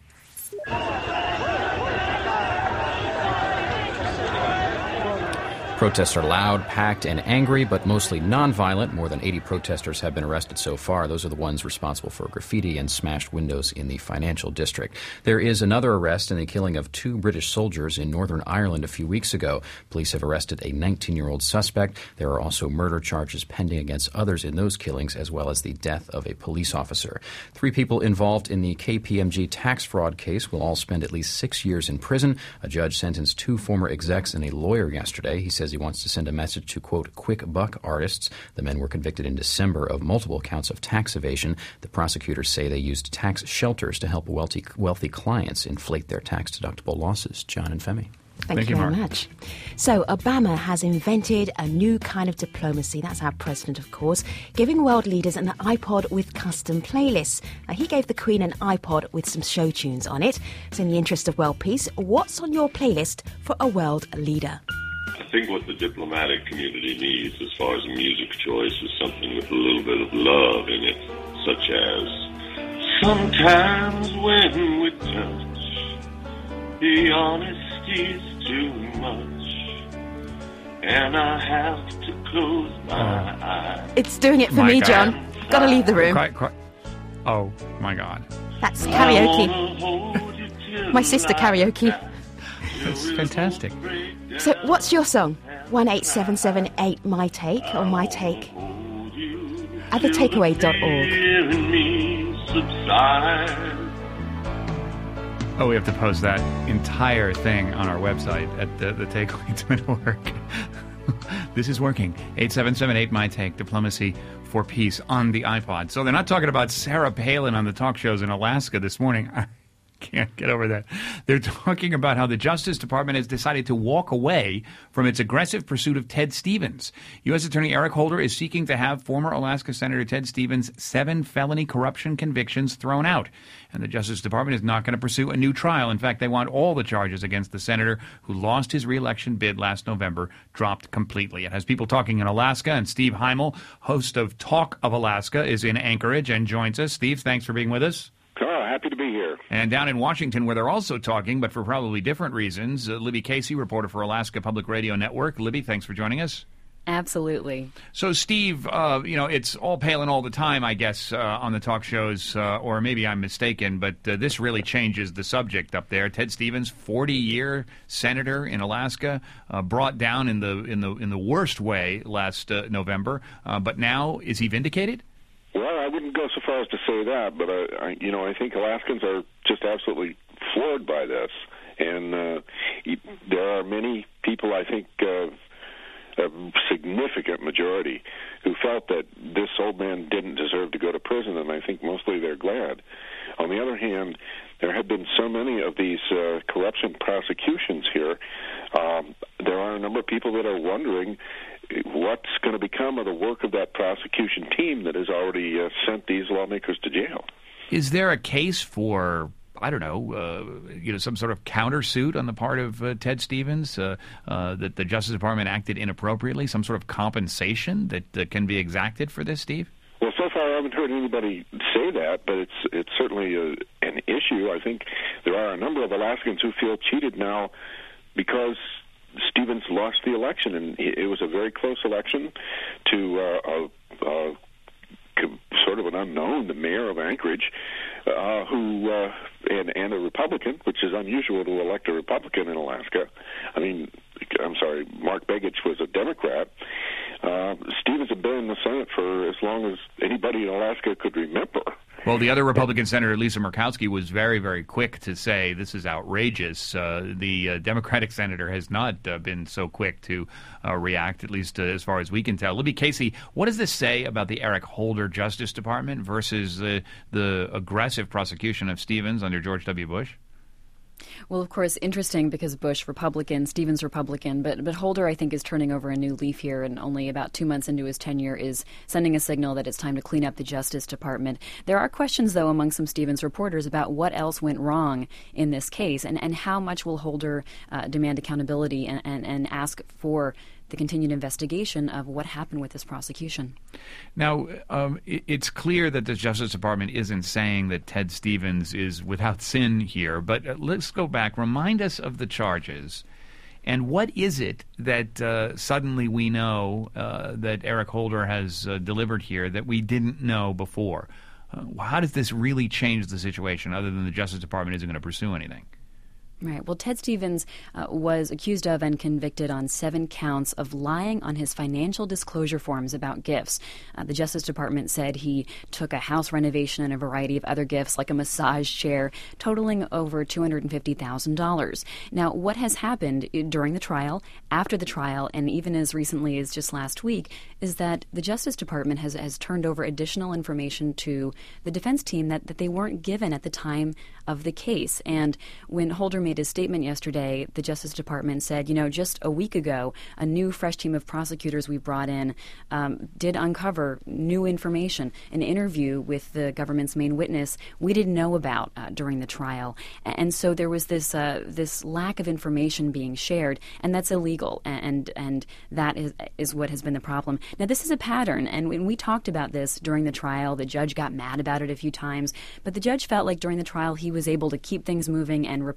Protests are loud, packed, and angry, but mostly nonviolent. More than eighty protesters have been arrested so far. Those are the ones responsible for graffiti and smashed windows in the financial district. There is another arrest in the killing of two British soldiers in Northern Ireland a few weeks ago. Police have arrested a nineteen-year-old suspect. There are also murder charges pending against others in those killings, as well as the death of a police officer. Three people involved in the K P M G tax fraud case will all spend at least six years in prison. A judge sentenced two former execs and a lawyer yesterday. He says he wants to send a message to, quote, quick buck artists. The men were convicted in December of multiple counts of tax evasion. The prosecutors say they used tax shelters to help wealthy, wealthy clients inflate their tax-deductible losses. John and Femi. Thank, Thank you very Mark. much. So Obama has invented a new kind of diplomacy. That's our president, of course, giving world leaders an iPod with custom playlists. Now, he gave the Queen an iPod with some show tunes on it. So in the interest of world peace, what's on your playlist for a world leader? I think what the diplomatic community needs as far as a music choice is something with a little bit of love in it, such as sometimes when we touch, the honesty's too much. and I have to close my eyes. It's doing it for My me, God. John. Gotta leave the room. Cry, cry. Oh, my God. That's karaoke. My sister karaoke. That's fantastic. So, what's your song? one eight seven seven eight my take or my take at the takeaway dot org. Oh, we have to post that entire thing on our website at the, the takeaway dot org. This is working. eight seven seven eight my take, Diplomacy for Peace on the iPod. So they're not talking about Sarah Palin on the talk shows in Alaska this morning. I can't get over that. They're talking about how the Justice Department has decided to walk away from its aggressive pursuit of Ted Stevens. U S. Attorney Eric Holder is seeking to have former Alaska Senator Ted Stevens' seven felony corruption convictions thrown out. And the Justice Department is not going to pursue a new trial. In fact, they want all the charges against the senator who lost his re-election bid last November dropped completely. It has people talking in Alaska, and Steve Heimel, host of Talk of Alaska, is in Anchorage and joins us. Steve, thanks for being with us. Oh, happy to be here. And down in Washington, where they're also talking, but for probably different reasons, uh, Libby Casey, reporter for Alaska Public Radio Network. Libby, thanks for joining us. Absolutely. So, Steve, uh, you know, it's all Palin all the time, I guess, uh, on the talk shows, uh, or maybe I'm mistaken, but uh, this really changes the subject up there. Ted Stevens, forty-year senator in Alaska, uh, brought down in the in the in the worst way last uh, November, uh, but now is he vindicated? Well, I wouldn't go so far as to say that, but I, I you know, I think Alaskans are just absolutely floored by this, and uh, there are many people, I think. Uh, A significant majority who felt that this old man didn't deserve to go to prison, and I think mostly they're glad. On the other hand, there have been so many of these uh, corruption prosecutions here. Um, there are a number of people that are wondering what's going to become of the work of that prosecution team that has already uh, sent these lawmakers to jail. Is there a case for, I don't know, uh, you know, some sort of countersuit on the part of uh, Ted Stevens, uh, uh, that the Justice Department acted inappropriately, some sort of compensation that uh, can be exacted for this, Steve? Well, so far I haven't heard anybody say that, but it's it's certainly a, an issue. I think there are a number of Alaskans who feel cheated now because Stevens lost the election, and it was a very close election to uh, a, a sort of an unknown, the mayor of Anchorage, uh, who uh, and, and a Republican, which is unusual to elect a Republican in Alaska. I mean, I'm sorry, Mark Begich was a Democrat. Uh, Stevens had been in the Senate for as long as anybody in Alaska could remember. Well, the other Republican Senator, Lisa Murkowski, was very, very quick to say this is outrageous. Uh, the uh, Democratic senator has not uh, been so quick to uh, react, at least uh, as far as we can tell. Libby Casey, what does this say about the Eric Holder Justice Department versus uh, the aggressive prosecution of Stevens under George W. Bush? Well, of course, interesting because Bush Republican, Stevens Republican, but but Holder, I think, is turning over a new leaf here, and only about two months into his tenure is sending a signal that it's time to clean up the Justice Department. There are questions, though, among some Stevens reporters about what else went wrong in this case, and, and how much will Holder uh, demand accountability and, and, and ask for the continued investigation of what happened with this prosecution. Now, um, it, it's clear that the Justice Department isn't saying that Ted Stevens is without sin here, but uh, let's go back. Remind us of the charges. And what is it that uh, suddenly we know uh, that Eric Holder has uh, delivered here that we didn't know before? Uh, how does this really change the situation, other than the Justice Department isn't going to pursue anything? Right. Well, Ted Stevens uh, was accused of and convicted on seven counts of lying on his financial disclosure forms about gifts. Uh, the Justice Department said he took a house renovation and a variety of other gifts, like a massage chair, totaling over two hundred fifty thousand dollars. Now, what has happened during the trial, after the trial, and even as recently as just last week, is that the Justice Department has, has turned over additional information to the defense team that, that they weren't given at the time of the case. And when Holder made his statement yesterday, the Justice Department said, you know, just a week ago, a new fresh team of prosecutors we brought in um, did uncover new information, an interview with the government's main witness we didn't know about uh, during the trial. And so there was this uh, this lack of information being shared, and that's illegal, and and that is is what has been the problem. Now, this is a pattern, and when we talked about this during the trial, the judge got mad about it a few times, but the judge felt like during the trial he was able to keep things moving and repair any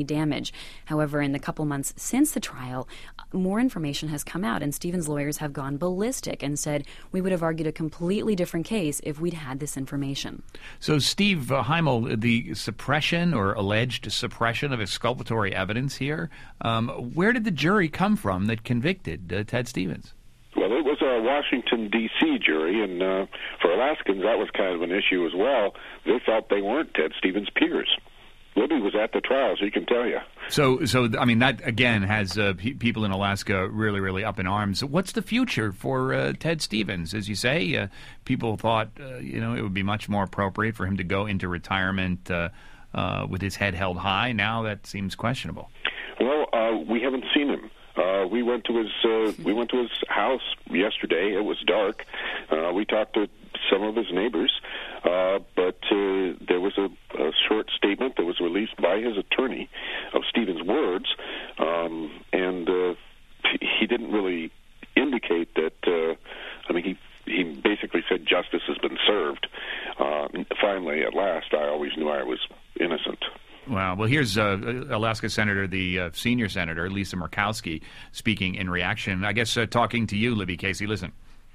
damage. However, in the couple months since the trial, more information has come out, and Stevens' lawyers have gone ballistic and said we would have argued a completely different case if we'd had this information. So, Steve uh, Heimel, the suppression or alleged suppression of exculpatory evidence here, um, where did the jury come from that convicted uh, Ted Stevens? Well, it was a Washington, D C jury, and uh, for Alaskans, that was kind of an issue as well. They felt they weren't Ted Stevens' peers. Libby was at the trial, so he can tell you. So, so I mean, that, again, has uh, pe- people in Alaska really, really up in arms. What's the future for uh, Ted Stevens? As you say, uh, people thought, uh, you know, it would be much more appropriate for him to go into retirement uh, uh, with his head held high. Now that seems questionable. Well, uh, we haven't seen him. Uh, we went to his uh, we went to his house yesterday. It was dark. Uh, we talked to some of his neighbors, uh, but uh, there was a, a short statement that was released by his attorney of Stevens' words, um, and uh, he didn't really indicate that. Uh, I mean, he he basically said justice has been served. Uh, finally, at last, I always knew I was innocent. Wow. Well, here's uh, Alaska Senator, the uh, senior senator, Lisa Murkowski, speaking in reaction. I guess uh, talking to you, Libby Casey. Listen.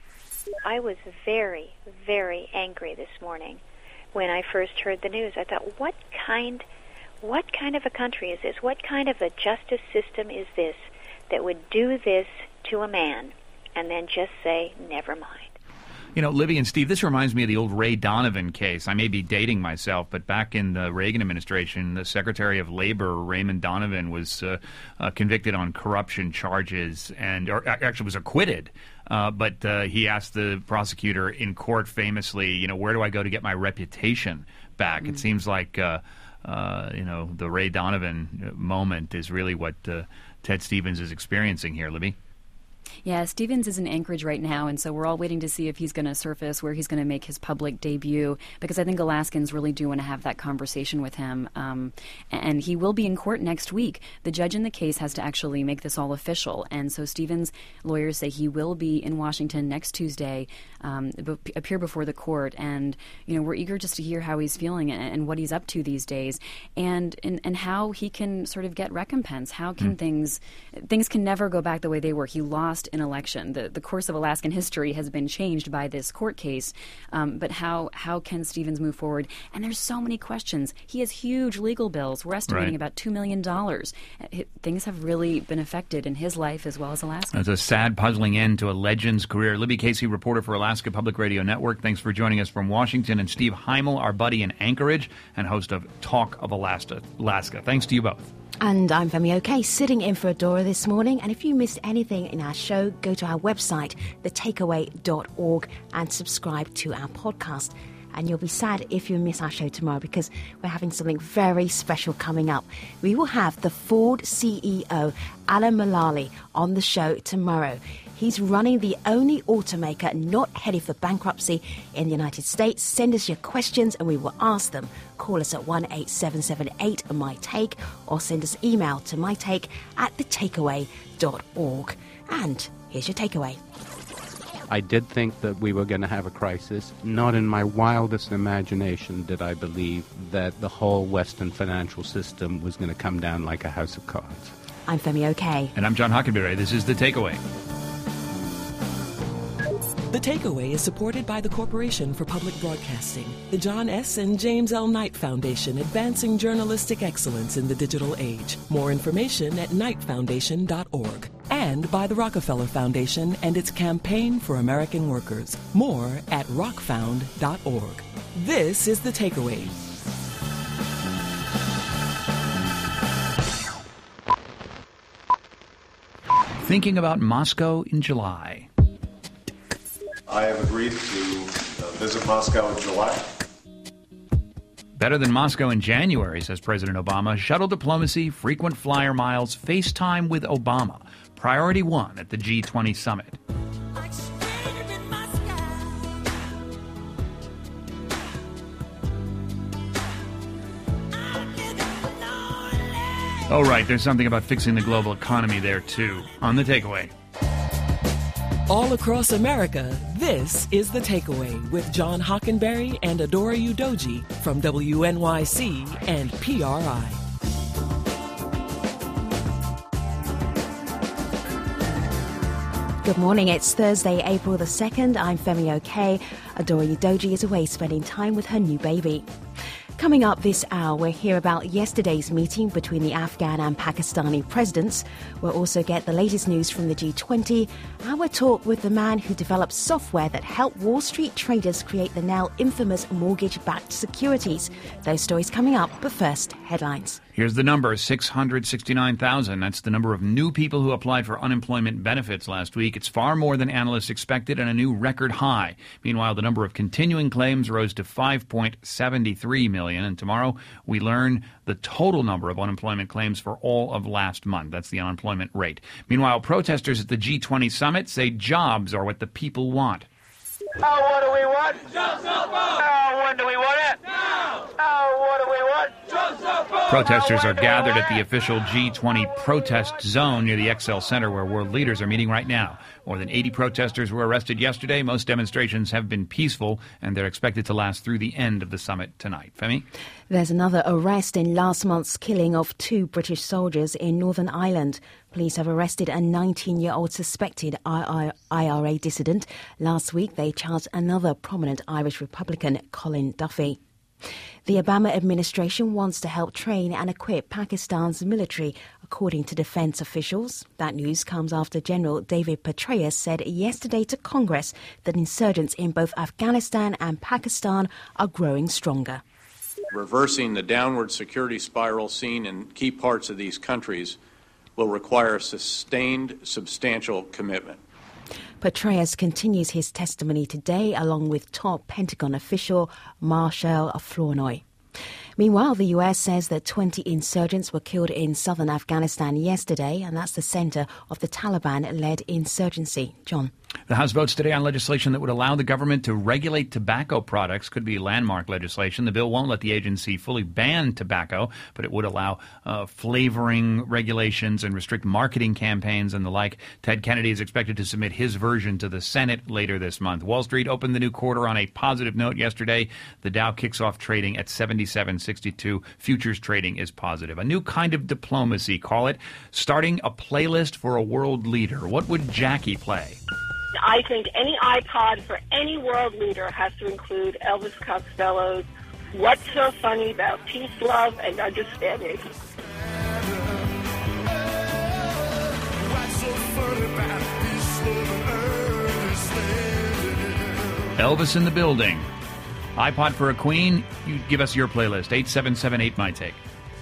I was very, very angry this morning when I first heard the news. I thought, what kind, what kind of a country is this? What kind of a justice system is this that would do this to a man and then just say, never mind? You know, Libby and Steve, this reminds me of the old Ray Donovan case. I may be dating myself, but back in the Reagan administration, the Secretary of Labor, Raymond Donovan, was uh, uh, convicted on corruption charges and or actually was acquitted. Uh, but uh, he asked the prosecutor in court famously, you know, where do I go to get my reputation back? Mm-hmm. It seems like, uh, uh, you know, the Ray Donovan moment is really what uh, Ted Stevens is experiencing here, Libby. Yeah, Stevens is in Anchorage right now, and so we're all waiting to see if he's going to surface, where he's going to make his public debut, because I think Alaskans really do want to have that conversation with him. Um, and he will be in court next week. The judge in the case has to actually make this all official, and so Stevens' lawyers say he will be in Washington next Tuesday, um, b- appear before the court, and you know we're eager just to hear how he's feeling and, and what he's up to these days, and, and and how he can sort of get recompense. How can mm. things things can never go back the way they were. He lost an election. The the course of Alaskan history has been changed by this court case, um, but how how can Stevens move forward? And there's so many questions. He has huge legal bills. We're estimating right. about two million dollars. Things have really been affected in his life as well as Alaska. It's a sad, puzzling end to a legend's career. Libby Casey, reporter for Alaska Public Radio Network. Thanks for joining us from Washington. And Steve Heimel, our buddy in Anchorage and host of Talk of Alaska. Alaska. Thanks to you both. And I'm Femi Oke, sitting in for Adora this morning. And if you missed anything in our show, go to our website, the takeaway dot org, and subscribe to our podcast. And you'll be sad if you miss our show tomorrow, because we're having something very special coming up. We will have the Ford C E O, Alan Mulally, on the show tomorrow. He's running the only automaker not headed for bankruptcy in the United States. Send us your questions and we will ask them. Call us at one eight seven seven eight my take or send us email to mytake at the takeaway dot org. And here's your takeaway. I did think that we were going to have a crisis. Not in my wildest imagination did I believe that the whole Western financial system was going to come down like a house of cards. I'm Femi Oke. And I'm John Hockenberry. This is The Takeaway. The Takeaway is supported by the Corporation for Public Broadcasting, the John S. and James L. Knight Foundation, advancing journalistic excellence in the digital age. More information at knight foundation dot org. And by the Rockefeller Foundation and its Campaign for American Workers. More at rock found dot org. This is The Takeaway. Thinking about Moscow in July. I have agreed to uh, visit Moscow in July. Better than Moscow in January, says President Obama. Shuttle diplomacy, frequent flyer miles, FaceTime with Obama. Priority one at the G twenty summit. Oh, right, there's something about fixing the global economy there, too. On The Takeaway. All across America, this is The Takeaway with John Hockenberry and Adora Udoji from W N Y C and P R I. Good morning. It's Thursday, April the second. I'm Femi Oke. Adora Udoji is away spending time with her new baby. Coming up this hour, we'll hear about yesterday's meeting between the Afghan and Pakistani presidents. We'll also get the latest news from the G twenty, and we'll talk with the man who developed software that helped Wall Street traders create the now infamous mortgage-backed securities. Those stories coming up, but first, headlines. Here's the number, six hundred sixty-nine thousand. That's the number of new people who applied for unemployment benefits last week. It's far more than analysts expected and a new record high. Meanwhile, the number of continuing claims rose to five point seven three million. And tomorrow, we learn the total number of unemployment claims for all of last month. That's the unemployment rate. Meanwhile, protesters at the G twenty summit say jobs are what the people want. Oh, what do we want? Jobs so far. Oh, when do we want it? Now. Oh, what do we want? Jobs so far. Protesters are gathered at the official G twenty protest zone near the Excel Center where world leaders are meeting right now. More than eighty protesters were arrested yesterday. Most demonstrations have been peaceful, and they're expected to last through the end of the summit tonight. Femi? There's another arrest in last month's killing of two British soldiers in Northern Ireland. Police have arrested a nineteen-year-old suspected I R A dissident. Last week, they charged another prominent Irish Republican, Colin Duffy. The Obama administration wants to help train and equip Pakistan's military, according to defense officials. That news comes after General David Petraeus said yesterday to Congress that insurgents in both Afghanistan and Pakistan are growing stronger. Reversing the downward security spiral seen in key parts of these countries will require sustained, substantial commitment. Petraeus continues his testimony today along with top Pentagon official Marshall Flournoy. Meanwhile, the U S says that twenty insurgents were killed in southern Afghanistan yesterday, and that's the center of the Taliban-led insurgency. John. The House votes today on legislation that would allow the government to regulate tobacco products. Could be landmark legislation. The bill won't let the agency fully ban tobacco, but it would allow uh, flavoring regulations and restrict marketing campaigns and the like. Ted Kennedy is expected to submit his version to the Senate later this month. Wall Street opened the new quarter on a positive note yesterday. The Dow kicks off trading at seventy-seven sixty-two. Futures trading is positive. A new kind of diplomacy, call it, starting a playlist for a world leader. What would Jackie play? I think any iPod for any world leader has to include Elvis Costello's What's So Funny About Peace, Love, and Understanding. Elvis in the building. iPod for a Queen? You give us your playlist. eight seven seven eight my take.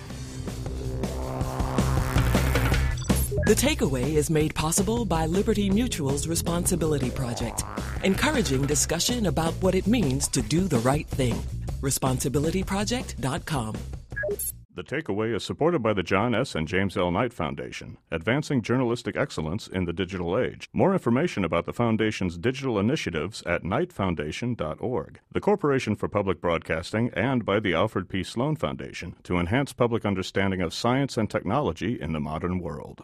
The Takeaway is made possible by Liberty Mutual's Responsibility Project, encouraging discussion about what it means to do the right thing. responsibility project dot com. The Takeaway is supported by the John S. and James L. Knight Foundation, advancing journalistic excellence in the digital age. More information about the Foundation's digital initiatives at knight foundation dot org. The Corporation for Public Broadcasting, and by the Alfred P. Sloan Foundation to enhance public understanding of science and technology in the modern world.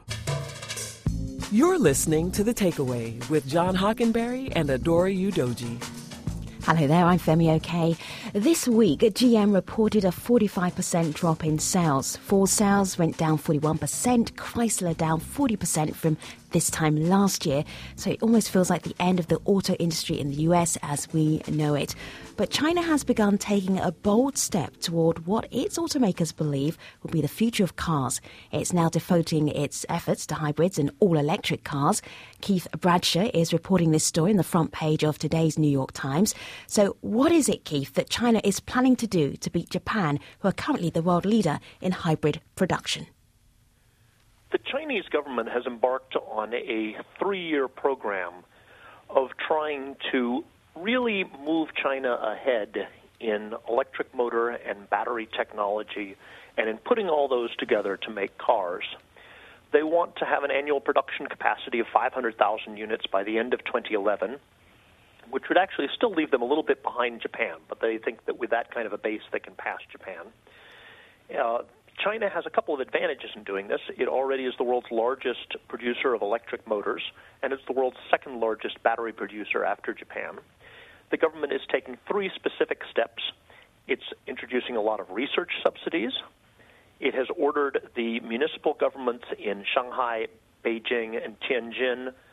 You're listening to The Takeaway with John Hockenberry and Adora Udoji. Hello there, I'm Femi Oke. This week, G M reported a forty-five percent drop in sales. Ford sales went down forty-one percent, Chrysler down forty percent from this time last year. So it almost feels like the end of the auto industry in the U S as we know it. But China has begun taking a bold step toward what its automakers believe will be the future of cars. It's now devoting its efforts to hybrids and all-electric cars. Keith Bradshaw is reporting this story in the front page of today's New York Times. So what is it, Keith, that China is planning to do to beat Japan, who are currently the world leader in hybrid production? The Chinese government has embarked on a three-year program of trying to really move China ahead in electric motor and battery technology and in putting all those together to make cars. They want to have an annual production capacity of five hundred thousand units by the end of twenty eleven, which would actually still leave them a little bit behind Japan, but they think that with that kind of a base they can pass Japan. Uh, China has a couple of advantages in doing this. It already is the world's largest producer of electric motors, and it's the world's second largest battery producer after Japan. The government is taking three specific steps. It's introducing a lot of research subsidies. It has ordered the municipal governments in Shanghai, Beijing, and Tianjin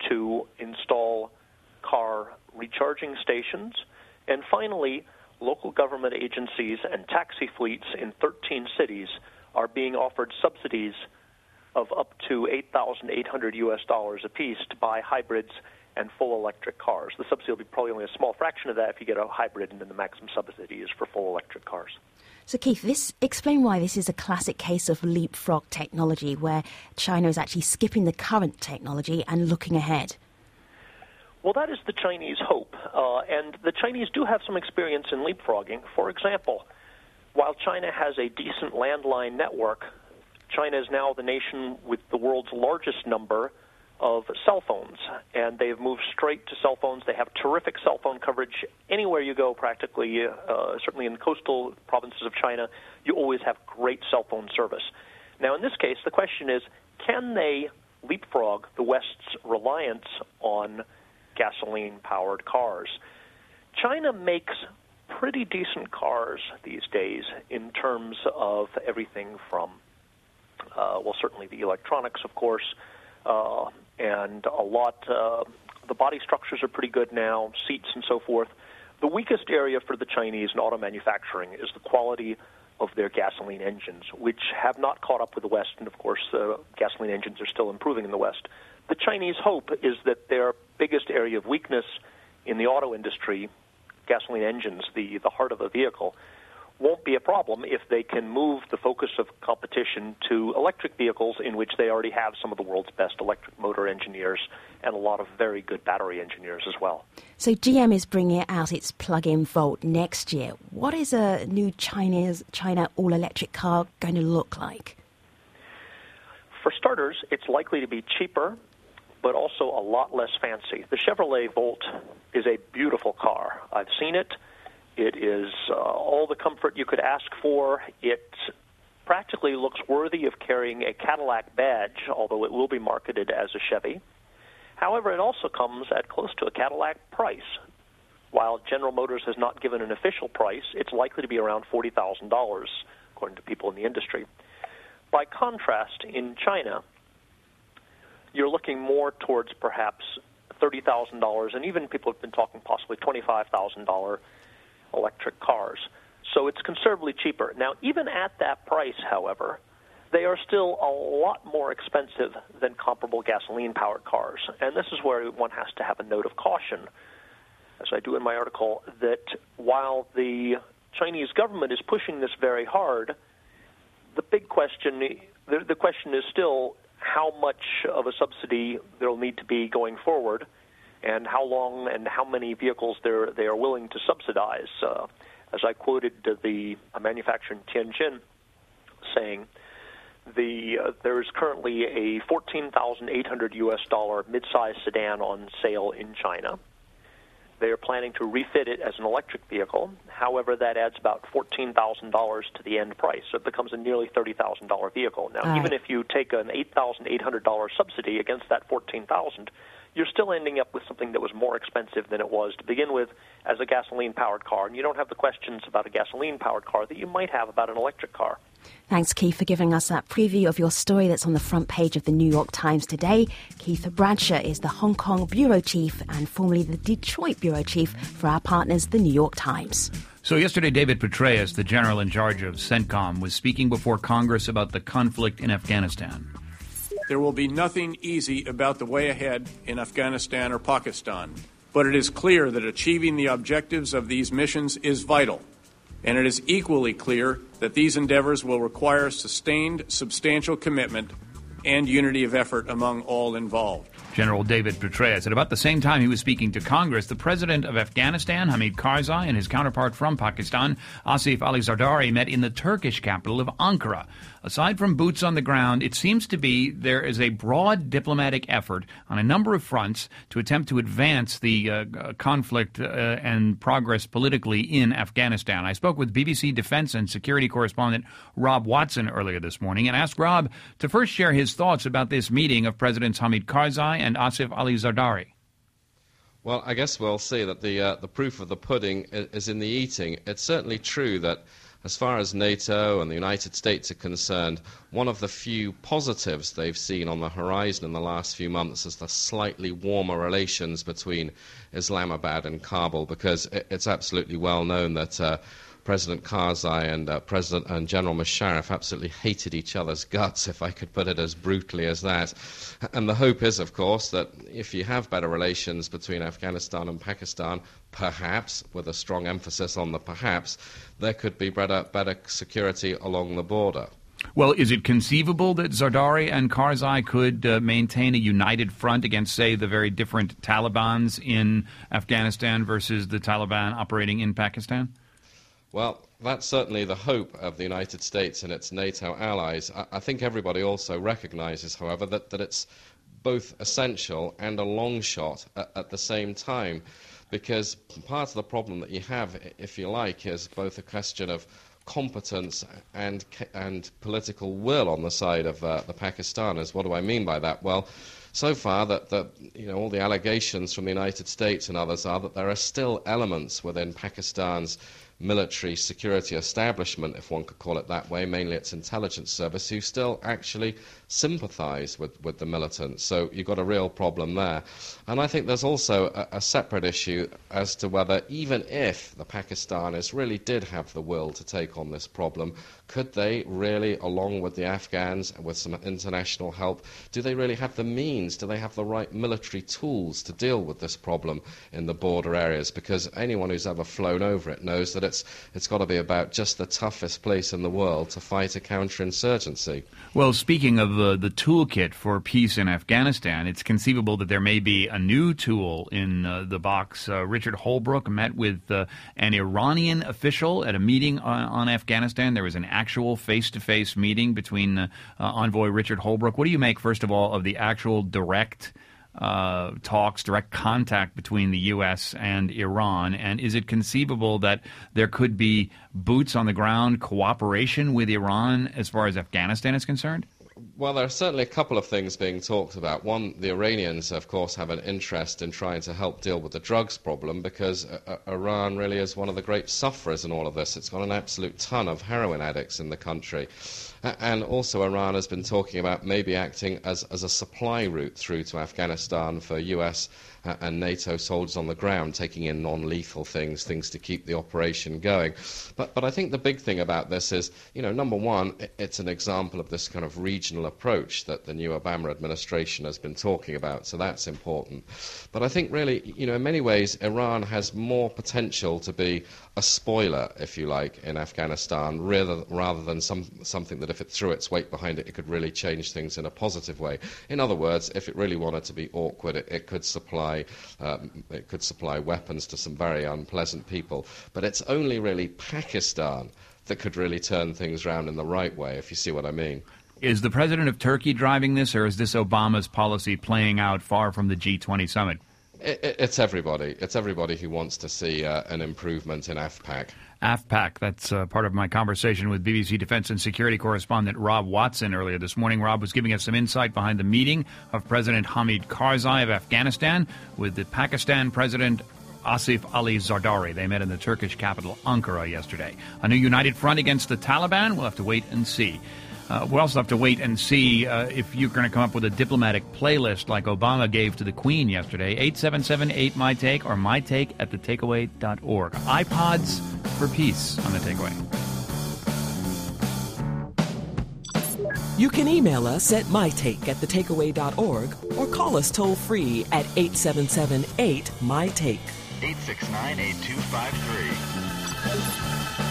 to install car recharging stations. And finally, local government agencies and taxi fleets in thirteen cities are being offered subsidies of up to eight thousand eight hundred U S dollars apiece to buy hybrids and full electric cars. The subsidy will be probably only a small fraction of that if you get a hybrid, and then the maximum subsidy is for full electric cars. So, Keith, this explain why this is a classic case of leapfrog technology, where China is actually skipping the current technology and looking ahead. Well, that is the Chinese hope, uh, and the Chinese do have some experience in leapfrogging. For example, while China has a decent landline network, China is now the nation with the world's largest number of cell phones, and they've moved straight to cell phones. They have terrific cell phone coverage anywhere you go, practically, uh, certainly in the coastal provinces of China. You always have great cell phone service. Now, in this case, the question is, can they leapfrog the West's reliance on gasoline-powered cars? China makes pretty decent cars these days in terms of everything from, uh, well, certainly the electronics, of course, uh, and a lot, uh, the body structures are pretty good now, seats and so forth. The weakest area for the Chinese in auto manufacturing is the quality of their gasoline engines, which have not caught up with the West, and of course uh, gasoline engines are still improving in the West. The Chinese hope is that their biggest area of weakness in the auto industry, gasoline engines, the, the heart of a vehicle, won't be a problem if they can move the focus of competition to electric vehicles, in which they already have some of the world's best electric motor engineers and a lot of very good battery engineers as well. So G M is bringing out its plug-in Volt next year. What is a new Chinese China all-electric car going to look like? For starters, it's likely to be cheaper, but also a lot less fancy. The Chevrolet Volt is a beautiful car. I've seen it. It is uh, all the comfort you could ask for. It practically looks worthy of carrying a Cadillac badge, although it will be marketed as a Chevy. However, it also comes at close to a Cadillac price. While General Motors has not given an official price, it's likely to be around forty thousand dollars, according to people in the industry. By contrast, in China, you're looking more towards perhaps thirty thousand dollars, and even people have been talking possibly twenty-five thousand dollars electric cars. So it's considerably cheaper. Now, even at that price, however, they are still a lot more expensive than comparable gasoline-powered cars. And this is where one has to have a note of caution, as I do in my article, that while the Chinese government is pushing this very hard, the big question, the, the question is still how much of a subsidy there will need to be going forward, and how long and how many vehicles they're, they are willing to subsidize. Uh, as I quoted the a manufacturer in Tianjin saying, the uh, there is currently a fourteen thousand eight hundred U S dollar mid-size sedan on sale in China. They are planning to refit it as an electric vehicle. However, that adds about fourteen thousand dollars to the end price, so it becomes a nearly thirty thousand dollars vehicle. Now, All even right. if you take an eight thousand eight hundred dollars subsidy against that fourteen thousand dollars, you're still ending up with something that was more expensive than it was to begin with as a gasoline-powered car, and you don't have the questions about a gasoline-powered car that you might have about an electric car. Thanks, Keith, for giving us that preview of your story that's on the front page of the New York Times today. Keith Bradshaw is the Hong Kong bureau chief and formerly the Detroit bureau chief for our partners, the New York Times. So yesterday, David Petraeus, the general in charge of CENTCOM, was speaking before Congress about the conflict in Afghanistan. There will be nothing easy about the way ahead in Afghanistan or Pakistan, but it is clear that achieving the objectives of these missions is vital, and it is equally clear that these endeavors will require sustained, substantial commitment and unity of effort among all involved. General David Petraeus. At about the same time he was speaking to Congress, the president of Afghanistan, Hamid Karzai, and his counterpart from Pakistan, Asif Ali Zardari, met in the Turkish capital of Ankara. Aside from boots on the ground, it seems to be there is a broad diplomatic effort on a number of fronts to attempt to advance the uh, conflict uh, and progress politically in Afghanistan. I spoke with B B C defense and security correspondent Rob Watson earlier this morning and asked Rob to first share his thoughts about this meeting of Presidents Hamid Karzai and Asif Ali Zardari. Well, I guess we'll see that the uh, the proof of the pudding is in the eating. It's certainly true that as far as NATO and the United States are concerned, one of the few positives they've seen on the horizon in the last few months is the slightly warmer relations between Islamabad and Kabul, because it's absolutely well known that uh, President Karzai and uh, President and General Musharraf absolutely hated each other's guts, if I could put it as brutally as that. And the hope is, of course, that if you have better relations between Afghanistan and Pakistan, perhaps, with a strong emphasis on the perhaps, there could be better, better security along the border. Well, is it conceivable that Zardari and Karzai could uh, maintain a united front against, say, the very different Talibans in Afghanistan versus the Taliban operating in Pakistan? Well, that's certainly the hope of the United States and its NATO allies. I, I think everybody also recognizes, however, that, that it's both essential and a long shot at, at the same time, because part of the problem that you have, if you like, is both a question of competence and and political will on the side of uh, the Pakistanis. What do I mean by that? Well, so far that the, you know, all the allegations from the United States and others are that there are still elements within Pakistan's military security establishment, if one could call it that way, mainly its intelligence service, who still actually sympathise with, with the militants. So you've got a real problem there. And I think there's also a, a separate issue as to whether, even if the Pakistanis really did have the will to take on this problem, could they really, along with the Afghans and with some international help, do they really have the means, do they have the right military tools to deal with this problem in the border areas? Because anyone who's ever flown over it knows that it's it's got to be about just the toughest place in the world to fight a counterinsurgency. Well, speaking of uh, the toolkit for peace in Afghanistan, it's conceivable that there may be a new tool in uh, the box. Uh, Richard Holbrooke met with uh, an Iranian official at a meeting on, on Afghanistan. There was an actual face-to-face meeting between uh, uh, Envoy Richard Holbrooke. What do you make, first of all, of the actual direct Uh, talks, direct contact between the U S and Iran? And is it conceivable that there could be boots on the ground cooperation with Iran as far as Afghanistan is concerned? Well, there are certainly a couple of things being talked about. One, the Iranians, of course, have an interest in trying to help deal with the drugs problem, because uh, Iran really is one of the great sufferers in all of this. It's got an absolute ton of heroin addicts in the country. And also Iran has been talking about maybe acting as, as a supply route through to Afghanistan for U S and NATO soldiers on the ground, taking in non-lethal things, things to keep the operation going. But, but I think the big thing about this is, you know, number one, it's an example of this kind of regional approach that the new Obama administration has been talking about, so that's important. But I think really, you know, in many ways, Iran has more potential to be a spoiler, if you like, in Afghanistan, rather, rather than some, something that if it threw its weight behind it, it could really change things in a positive way. In other words, if it really wanted to be awkward, it, it could supply um, it could supply weapons to some very unpleasant people. But it's only really Pakistan that could really turn things around in the right way, if you see what I mean. Is the president of Turkey driving this, or is this Obama's policy playing out far from the G twenty summit? It, it, it's everybody. It's everybody who wants to see uh, an improvement in AFPAC. AFPAC, that's uh, part of my conversation with B B C Defense and Security correspondent Rob Watson earlier this morning. Rob was giving us some insight behind the meeting of President Hamid Karzai of Afghanistan with the Pakistan President Asif Ali Zardari. They met in the Turkish capital Ankara yesterday. A new united front against the Taliban? We'll have to wait and see. Uh, we'll also have to wait and see uh, if you're going to come up with a diplomatic playlist like Obama gave to the Queen yesterday. eight seven seven eight my take or my take at the takeaway dot org. iPods for peace on The Takeaway. You can email us at mytake at the takeaway dot org or call us toll free at eight seven seven eight my take. eight six nine, eight two five three.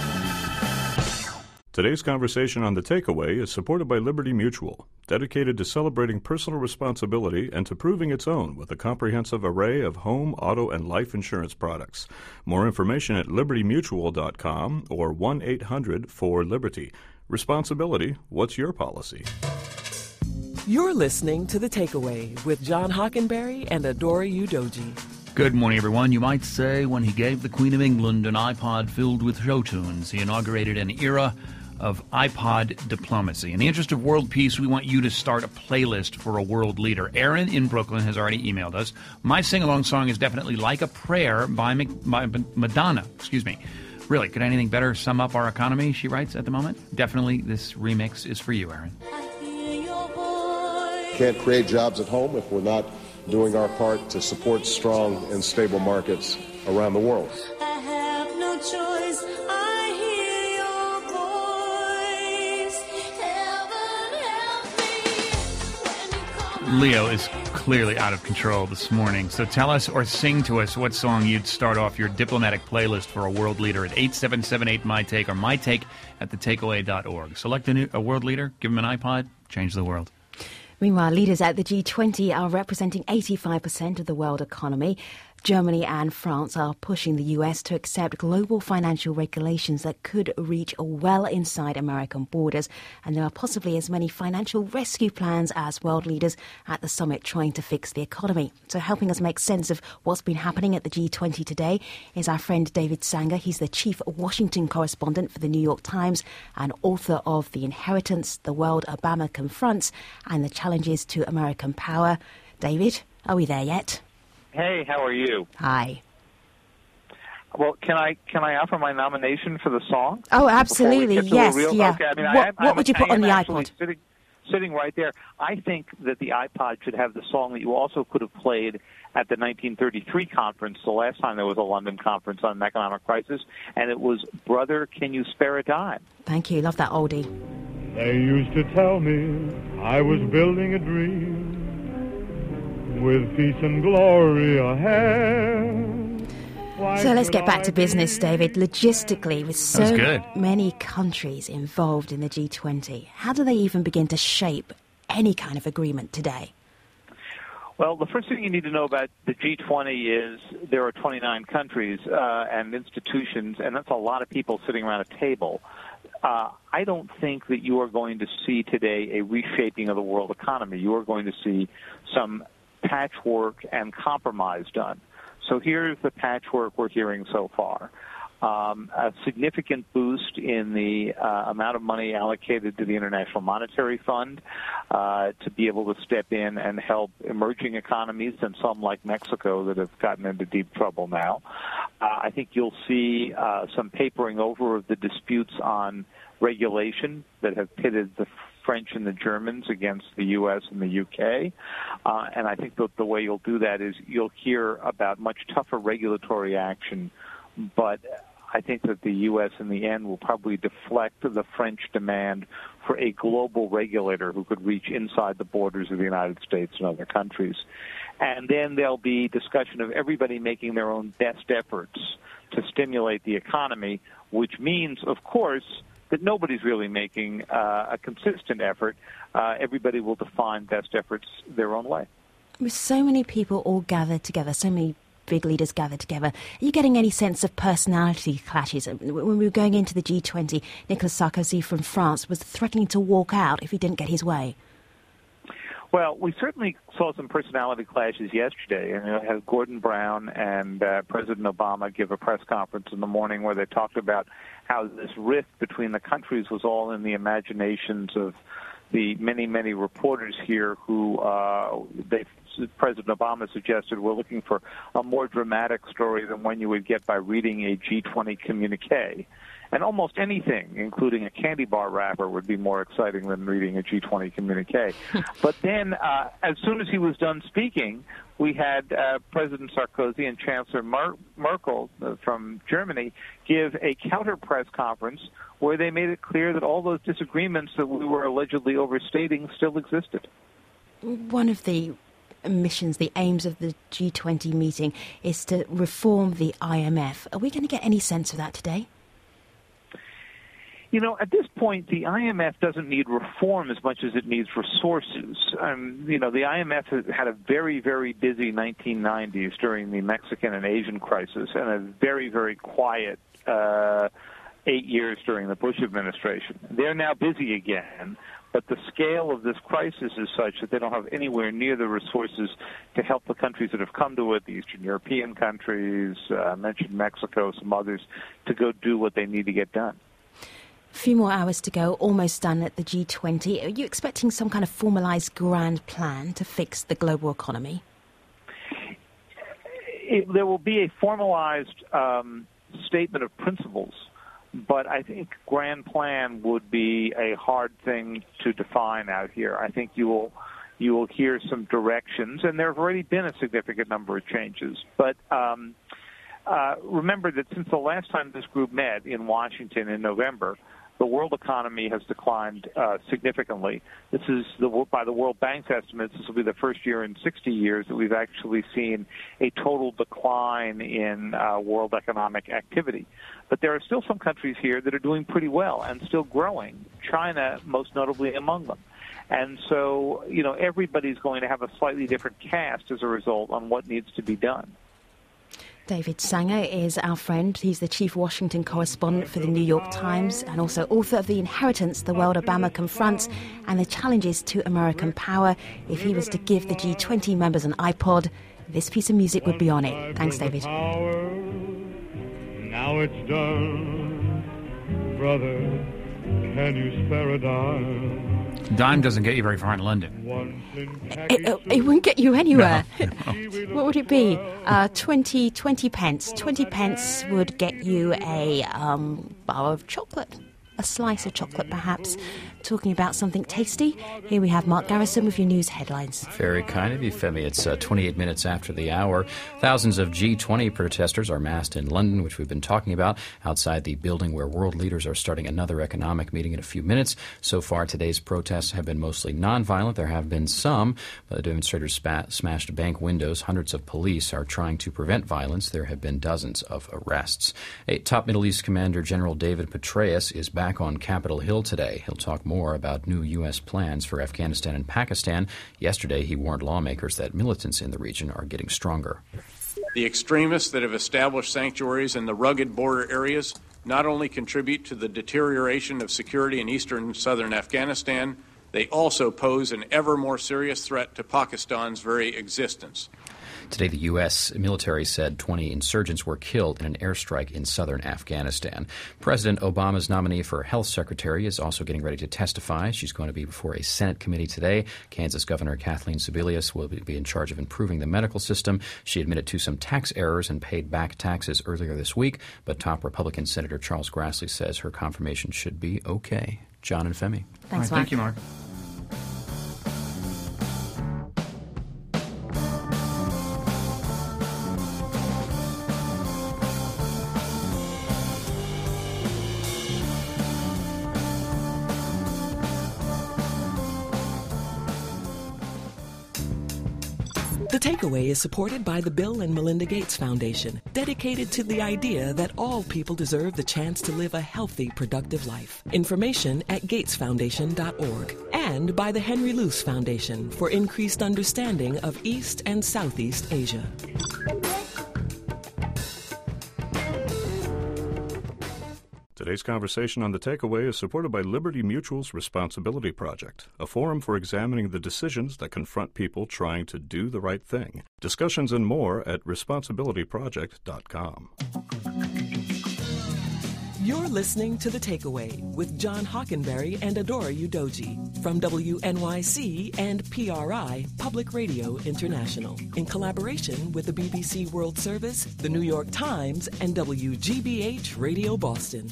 Today's conversation on The Takeaway is supported by Liberty Mutual, dedicated to celebrating personal responsibility and to proving its own with a comprehensive array of home, auto, and life insurance products. More information at liberty mutual dot com or one eight hundred four liberty. Responsibility, what's your policy? You're listening to The Takeaway with John Hockenberry and Adora Udoji. Good morning, everyone. You might say when he gave the Queen of England an iPod filled with show tunes, he inaugurated an era of iPod diplomacy. In the interest of world peace, we want you to start a playlist for a world leader. Aaron in Brooklyn has already emailed us. My sing-along song is definitely Like a Prayer by, by Madonna. Excuse me. Really, could anything better sum up our economy, she writes at the moment? Definitely this remix is for you, Aaron. Can't create jobs at home if we're not doing our part to support strong and stable markets around the world. I have no choice. I hear your voice. Heaven help me. Leo is clearly out of control this morning. So tell us or sing to us what song you'd start off your diplomatic playlist for a world leader at eight seven seven eight my take or my take at the takeaway dot org. Select a, new, a world leader, give them an iPod, change the world. Meanwhile, leaders at the G twenty are representing eighty-five percent of the world economy. Germany and France are pushing the U S to accept global financial regulations that could reach well inside American borders. And there are possibly as many financial rescue plans as world leaders at the summit trying to fix the economy. So helping us make sense of what's been happening at the G twenty today is our friend David Sanger. He's the chief Washington correspondent for the New York Times and author of The Inheritance, The World Obama Confronts and the Challenges to American Power. David, are we there yet? Hey, how are you? Hi. Well, can I can I offer my nomination for the song? Oh, absolutely. Yes, real, yeah. Okay, I mean, what I, what I'm, would you put I on the actually iPod? Sitting, sitting right there. I think that the iPod should have the song that you also could have played at the nineteen thirty-three conference, the last time there was a London conference on an economic crisis, and it was Brother, Can You Spare a Dime? Thank you. Love that oldie. They used to tell me I was building a dream with peace and glory ahead. Why So let's get should back I to business, David. Logistically, with That was so good. many countries involved in the G twenty, how do they even begin to shape any kind of agreement today? Well, the first thing you need to know about the G twenty is there are twenty-nine countries uh, and institutions, and that's a lot of people sitting around a table. Uh, I don't think that you are going to see today a reshaping of the world economy. You are going to see some patchwork and compromise done. So here's the patchwork we're hearing so far. Um, a significant boost in the uh, amount of money allocated to the International Monetary Fund uh, to be able to step in and help emerging economies and some like Mexico that have gotten into deep trouble now. Uh, I think you'll see uh, some papering over of the disputes on regulation that have pitted the French and the Germans against the U S and the U K. Uh, and I think that the way you'll do that is you'll hear about much tougher regulatory action, but I think that the U S in the end will probably deflect the French demand for a global regulator who could reach inside the borders of the United States and other countries. And then there'll be discussion of everybody making their own best efforts to stimulate the economy, which means, of course, that nobody's really making uh, a consistent effort. Uh, everybody will define best efforts their own way. With so many people all gathered together, so many big leaders gathered together, are you getting any sense of personality clashes? When we were going into the G twenty, Nicolas Sarkozy from France was threatening to walk out if he didn't get his way. Well, we certainly saw some personality clashes yesterday. And you know, had Gordon Brown and uh, President Obama give a press conference in the morning where they talked about how this rift between the countries was all in the imaginations of the many, many reporters here who uh, they, President Obama suggested we're looking for a more dramatic story than one you would get by reading a G twenty communique. And almost anything, including a candy bar wrapper, would be more exciting than reading a G twenty communique. But then, uh, as soon as he was done speaking, we had uh, President Sarkozy and Chancellor Mer- Merkel uh, from Germany give a counter press conference where they made it clear that all those disagreements that we were allegedly overstating still existed. One of the missions, the aims of the G twenty meeting is to reform the I M F. Are we going to get any sense of that today? You know, at this point, the I M F doesn't need reform as much as it needs resources. Um, you know, the I M F had a very, very busy nineteen nineties during the Mexican and Asian crisis and a very, very quiet uh, eight years during the Bush administration. They're now busy again, but the scale of this crisis is such that they don't have anywhere near the resources to help the countries that have come to it, the Eastern European countries, uh, I mentioned Mexico, some others, to go do what they need to get done. A few more hours to go, almost done at the G twenty. Are you expecting some kind of formalised grand plan to fix the global economy? It, there will be a formalized um, statement of principles. But I think grand plan would be a hard thing to define out here. I think you will you will hear some directions, and there have already been a significant number of changes. But um, uh, remember that since the last time this group met in Washington in November, the world economy has declined uh, significantly. This is, the, by the World Bank's estimates, this will be the first year in sixty years that we've actually seen a total decline in uh, world economic activity. But there are still some countries here that are doing pretty well and still growing, China most notably among them. And so, you know, everybody's going to have a slightly different cast as a result on what needs to be done. David Sanger is our friend. He's the chief Washington correspondent for the New York Times and also author of The Inheritance, The World Obama Confronts, and the Challenges to American Power. If he was to give the G twenty members an iPod, this piece of music would be on it. Thanks, David. Now it's done. Brother, can you spare a dime? Dime doesn't get you very far in London. It, it, it wouldn't get you anywhere. No, no. What would it be? Uh, twenty, twenty pence. twenty pence would get you a um, bar of chocolate. A slice of chocolate, perhaps. Talking about something tasty, here we have Mark Garrison with your news headlines. Very kind of you, Femi. It's uh, twenty-eight minutes after the hour. Thousands of G twenty protesters are massed in London, which we've been talking about, outside the building where world leaders are starting another economic meeting in a few minutes. So far, today's protests have been mostly nonviolent. There have been some. The demonstrators spat, smashed bank windows. Hundreds of police are trying to prevent violence. There have been dozens of arrests. A top Middle East Commander General David Petraeus is back on Capitol Hill today. He'll talk more more about new U S plans for Afghanistan and Pakistan. Yesterday, he warned lawmakers that militants in the region are getting stronger. The extremists that have established sanctuaries in the rugged border areas not only contribute to the deterioration of security in eastern and southern Afghanistan, they also pose an ever more serious threat to Pakistan's very existence. Today, the U S military said twenty insurgents were killed in an airstrike in southern Afghanistan. President Obama's nominee for health secretary is also getting ready to testify. She's going to be before a Senate committee today. Kansas Governor Kathleen Sebelius will be in charge of improving the medical system. She admitted to some tax errors and paid back taxes earlier this week, but top Republican Senator Charles Grassley says her confirmation should be okay. John and Femi. Thanks, right, Thank you, Mark. The Takeaway is supported by the Bill and Melinda Gates Foundation, dedicated to the idea that all people deserve the chance to live a healthy, productive life. Information at gates foundation dot org. And by the Henry Luce Foundation for increased understanding of East and Southeast Asia. Today's conversation on The Takeaway is supported by Liberty Mutual's Responsibility Project, a forum for examining the decisions that confront people trying to do the right thing. Discussions and more at responsibility project dot com. You're listening to The Takeaway with John Hockenberry and Adora Udoji from W N Y C and P R I, Public Radio International, in collaboration with the B B C World Service, the New York Times, and W G B H Radio Boston.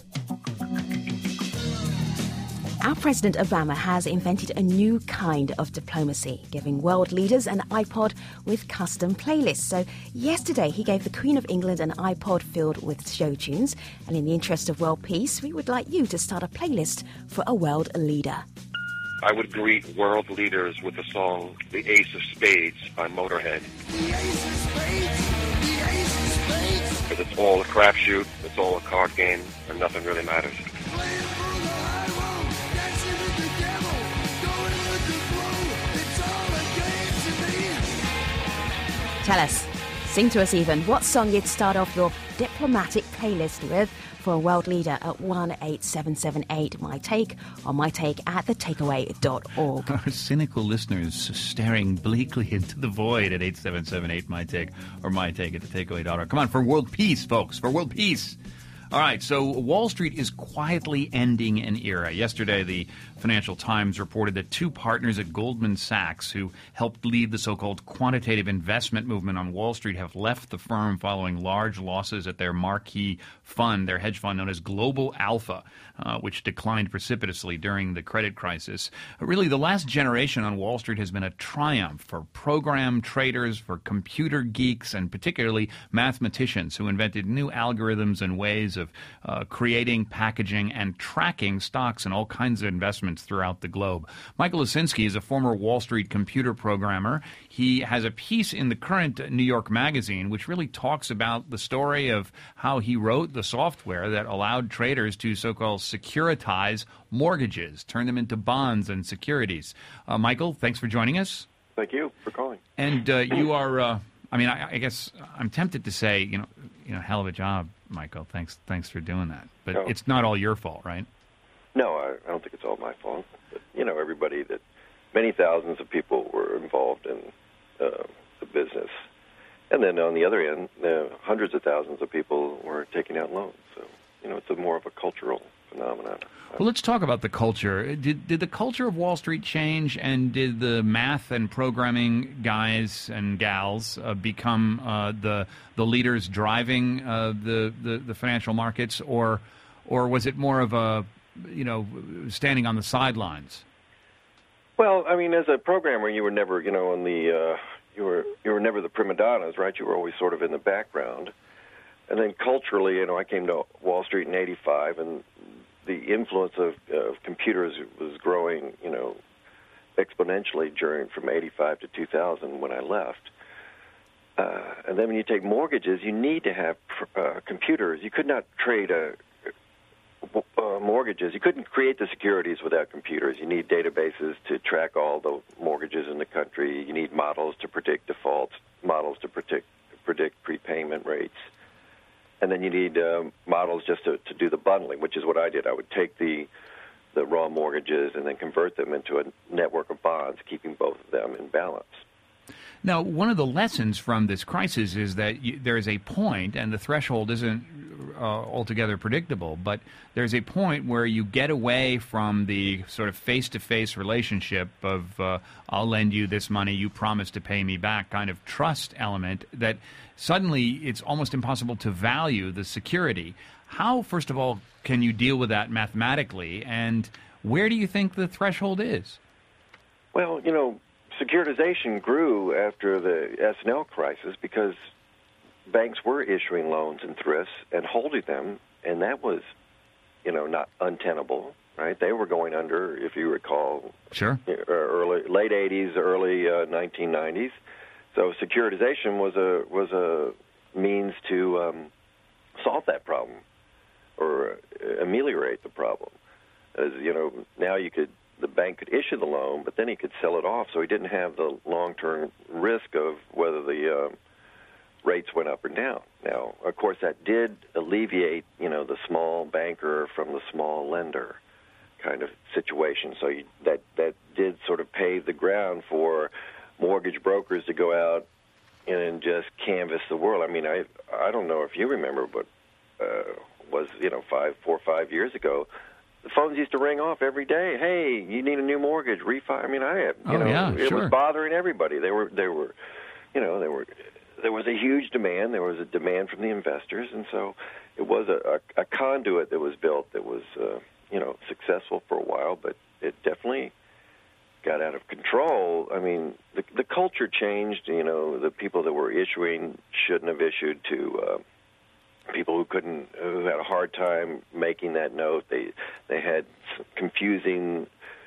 Our President Obama has invented a new kind of diplomacy, giving world leaders an iPod with custom playlists. So yesterday he gave the Queen of England an iPod filled with show tunes. And in the interest of world peace, we would like you to start a playlist for a world leader. I would greet world leaders with the song The Ace of Spades by Motorhead. The Ace of Spades, the Ace of Spades. Because it's all a crapshoot, it's all a card game, and nothing really matters. Tell us, sing to us even, what song you'd start off your diplomatic playlist with for a world leader at one eight seven seven eight My Take or my take at the takeaway dot org. Our cynical listeners staring bleakly into the void at eight seven seven eight My Take or my take at the takeaway dot org. Come on, for world peace, folks, for world peace. All right, so Wall Street is quietly ending an era. Yesterday, the Financial Times reported that two partners at Goldman Sachs who helped lead the so-called quantitative investment movement on Wall Street have left the firm following large losses at their marquee fund, their hedge fund known as Global Alpha, uh, which declined precipitously during the credit crisis. Really, the last generation on Wall Street has been a triumph for program traders, for computer geeks, and particularly mathematicians who invented new algorithms and ways of uh, creating, packaging, and tracking stocks and all kinds of investments throughout the globe. Michael Osinski is a former Wall Street computer programmer. He has a piece in the current New York Magazine which really talks about the story of how he wrote the software that allowed traders to so-called securitize mortgages, turn them into bonds and securities. Uh, Michael, thanks for joining us. Thank you for calling. And uh, you are, uh, I mean, I, I guess I'm tempted to say, you know, you know, hell of a job, Michael. Thanks, thanks for doing that. But no. It's not all your fault, right? No, I, I don't think it's all my fault. But, you know, everybody that, many thousands of people were involved in uh, the business. And then on the other end, uh, hundreds of thousands of people were taking out loans. So, you know, it's a more of a cultural phenomenon. Well, let's talk about the culture. Did did the culture of Wall Street change, and did the math and programming guys and gals uh, become uh, the the leaders driving uh, the, the the financial markets, or or was it more of a, you know, standing on the sidelines? Well, I mean, as a programmer, you were never, you know, on the uh, you were you were never the prima donnas, right? You were always sort of in the background. And then culturally, you know, I came to Wall Street in eighty-five, and the influence of, of computers was growing, you know, exponentially during from eighty-five to two thousand when I left. Uh, and then when you take mortgages, you need to have uh, computers. You could not trade a, uh, mortgages. You couldn't create the securities without computers. You need databases to track all the mortgages in the country. You need models to predict defaults, models to predict, predict prepayment rates. And then you need uh, models just to, to do the bundling, which is what I did. I would take the the raw mortgages and then convert them into a network of bonds, keeping both of them in balance. Now, one of the lessons from this crisis is that you, there is a point, and the threshold isn't uh, altogether predictable, but there's a point where you get away from the sort of face-to-face relationship of uh, I'll lend you this money, you promise to pay me back kind of trust element, that suddenly it's almost impossible to value the security. How, first of all, can you deal with that mathematically, and where do you think the threshold is? Well, you know, securitization grew after the S and L crisis because banks were issuing loans and thrifts and holding them, and that was, you know, not untenable, right? They were going under, if you recall, sure, early late eighties, early uh, nineteen nineties. So securitization was a was a means to um, solve that problem or ameliorate the problem. As you know, now you could. The bank could issue the loan, but then he could sell it off, so he didn't have the long-term risk of whether the uh, rates went up or down. Now, of course, that did alleviate, you know, the small banker from the small lender kind of situation. So you, that that did sort of pave the ground for mortgage brokers to go out and just canvass the world. I mean, I I don't know if you remember, but uh, was you know five, four, or five years ago. The phones used to ring off every day. Hey, you need a new mortgage, refi. I mean, I have, you oh, know, yeah, it sure. was bothering everybody. They were, they were, you know, they were. There was a huge demand. There was a demand from the investors, and so it was a, a, a conduit that was built that was, uh, you know, successful for a while. But it definitely got out of control. I mean, the the culture changed. You know, the people that were issuing shouldn't have issued to. Uh, People who couldn't, who had a hard time making that note, they they had confusing,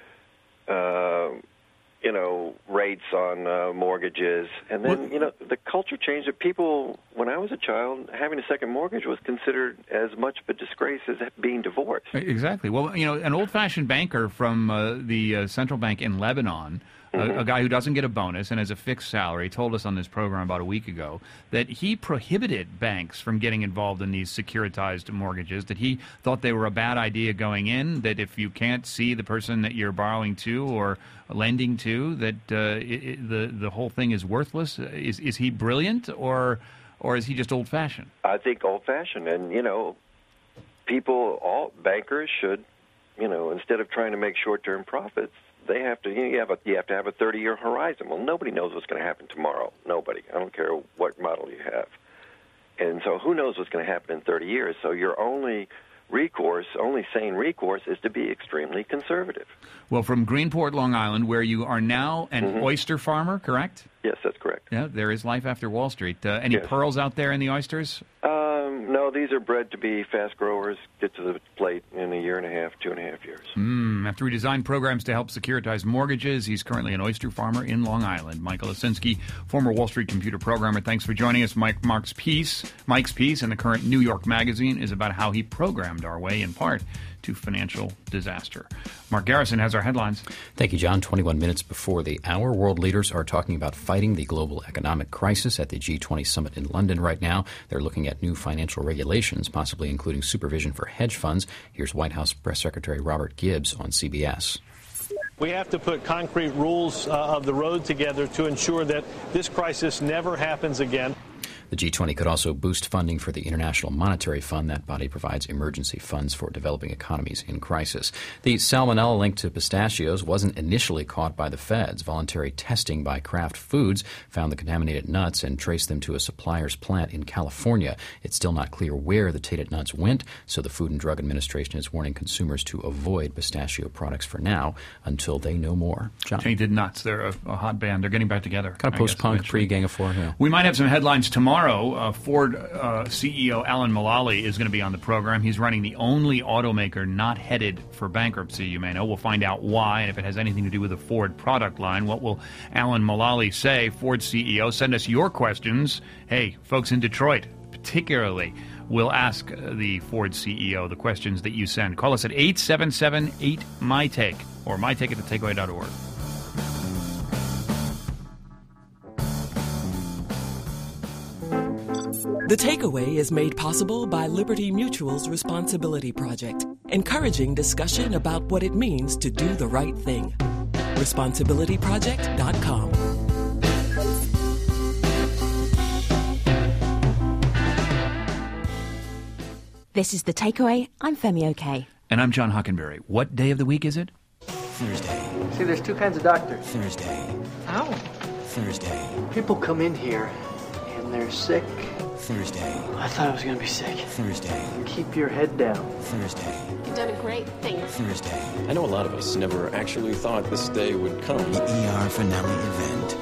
uh, you know, rates on uh, mortgages, and then you know the culture changed. That people, when I was a child, having a second mortgage was considered as much of a disgrace as being divorced. Exactly. Well, you know, an old-fashioned banker from uh, the uh, central bank in Lebanon. A, a guy who doesn't get a bonus and has a fixed salary told us on this program about a week ago that he prohibited banks from getting involved in these securitized mortgages, that he thought they were a bad idea going in, that if you can't see the person that you're borrowing to or lending to, that uh, it, the the whole thing is worthless. Is is he brilliant, or or is he just old-fashioned? I think old-fashioned, and, you know, people, all bankers should, you know, instead of trying to make short-term profits, they have to. You have a you have to have a thirty-year horizon. Well, nobody knows what's going to happen tomorrow. Nobody. I don't care what model you have. And so, who knows what's going to happen in thirty years? So, your only recourse, only sane recourse, is to be extremely conservative. Well, from Greenport, Long Island, where you are now an mm-hmm. oyster farmer, correct? Yes, that's correct. Yeah, there is life after Wall Street. Uh, any yes. pearls out there in the oysters? Um, no, these are bred to be fast growers, get to the plate in a year and a half, two and a half years. Mm, after he designed programs to help securitize mortgages, he's currently an oyster farmer in Long Island. Michael Osinski, former Wall Street computer programmer, thanks for joining us. Mike Mark's piece, Mike's piece in the current New York Magazine is about how he programmed our way, in part, to financial disaster. Mark Garrison has our headlines. Thank you, John. twenty-one minutes before the hour, world leaders are talking about fighting the global economic crisis at the G twenty summit in London right now. They're looking at new financial regulations, possibly including supervision for hedge funds. Here's White House Press Secretary Robert Gibbs on C B S. We have to put concrete rules uh, of the road together to ensure that this crisis never happens again. The G twenty could also boost funding for the International Monetary Fund. That body provides emergency funds for developing economies in crisis. The salmonella linked to pistachios wasn't initially caught by the feds. Voluntary testing by Kraft Foods found the contaminated nuts and traced them to a supplier's plant in California. It's still not clear where the tainted nuts went, so the Food and Drug Administration is warning consumers to avoid pistachio products for now until they know more. John. Tainted nuts. They're a, a hot band. They're getting back together. Kind of post-punk, pre-Gang of Four. Yeah. We might have some headlines tomorrow. Uh, Ford uh, C E O Alan Mulally is going to be on the program. He's running the only automaker not headed for bankruptcy, you may know. We'll find out why, and if it has anything to do with the Ford product line. What will Alan Mulally say? Ford C E O, send us your questions. Hey, folks in Detroit, particularly, will ask the Ford C E O the questions that you send. Call us at eight seven seven eight M Y Take or my take at the takeaway dot org. The Takeaway is made possible by Liberty Mutual's Responsibility Project, encouraging discussion about what it means to do the right thing. responsibility project dot com. This is The Takeaway. I'm Femi Oke. And I'm John Hockenberry. What day of the week is it? Thursday. See, there's two kinds of doctors. Thursday. Ow. Thursday. People come in here and they're sick. Thursday. I thought I was going to be sick. Thursday. Keep your head down. Thursday. You've done a great thing. Thursday. I know a lot of us never actually thought this day would come. The E R finale event.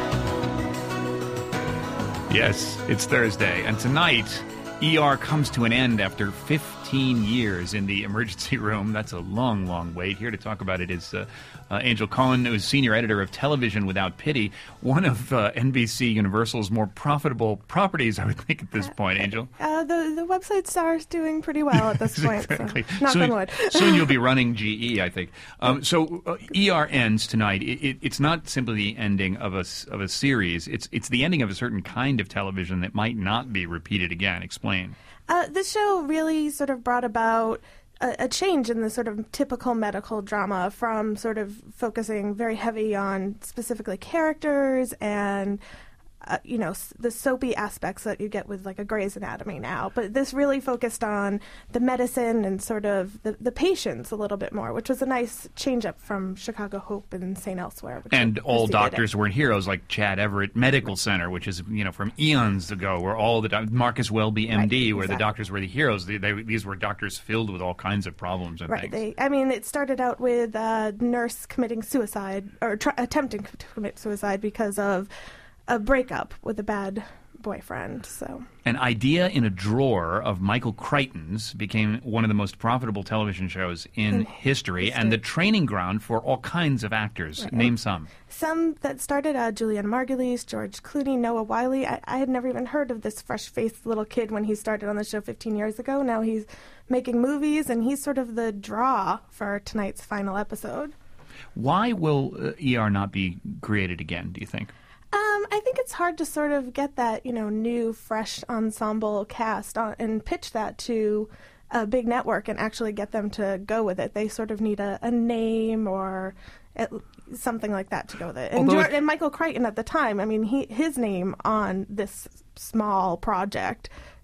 Yes, it's Thursday, and tonight, E R comes to an end after fifteen years in the emergency room. That's a long, long wait. Here to talk about it is uh, uh, Angel Cohen, who is senior editor of Television Without Pity, one of uh, N B C Universal's more profitable properties, I would think, at this point, Angel. Uh, the, the website star's doing pretty well at this point. Exactly. So, knock soon, on wood. Soon you'll be running G E, I think. Um, so uh, E R ends tonight. It, it, it's not simply the ending of a, of a series. It's, it's the ending of a certain kind of television that might not be repeated again. Explain. Uh, this show really sort of brought about a, a change in the sort of typical medical drama from sort of focusing very heavy on specifically characters and uh, you know, the soapy aspects that you get with like a Grey's Anatomy now. But this really focused on the medicine and sort of the, the patients a little bit more, which was a nice change up from Chicago Hope and Saint Elsewhere. Which and all doctors weren't heroes, like Chad Everett Medical Center, which is, you know, from eons ago, where all the Marcus Welby, M D, right, where exactly. the doctors were the heroes. They, they, these were doctors filled with all kinds of problems and right. things. They, I mean, it started out with a nurse committing suicide, or try, attempting to commit suicide because of a breakup with a bad boyfriend. So an idea in a drawer of Michael Crichton's became one of the most profitable television shows in, in history, history and the training ground for all kinds of actors. Right. Name some. Some that started uh, Julianne Margulies, George Clooney, Noah Wyle. I, I had never even heard of this fresh-faced little kid when he started on the show fifteen years ago. Now he's making movies, and he's sort of the draw for tonight's final episode. Why will uh, E R not be created again, do you think? Um, I think it's hard to sort of get that, you know, new, fresh ensemble cast on, and pitch that to a big network and actually get them to go with it. They sort of need a, a name or a, something like that to go with it. And, George, and Michael Crichton at the time, I mean, he, his name on this small project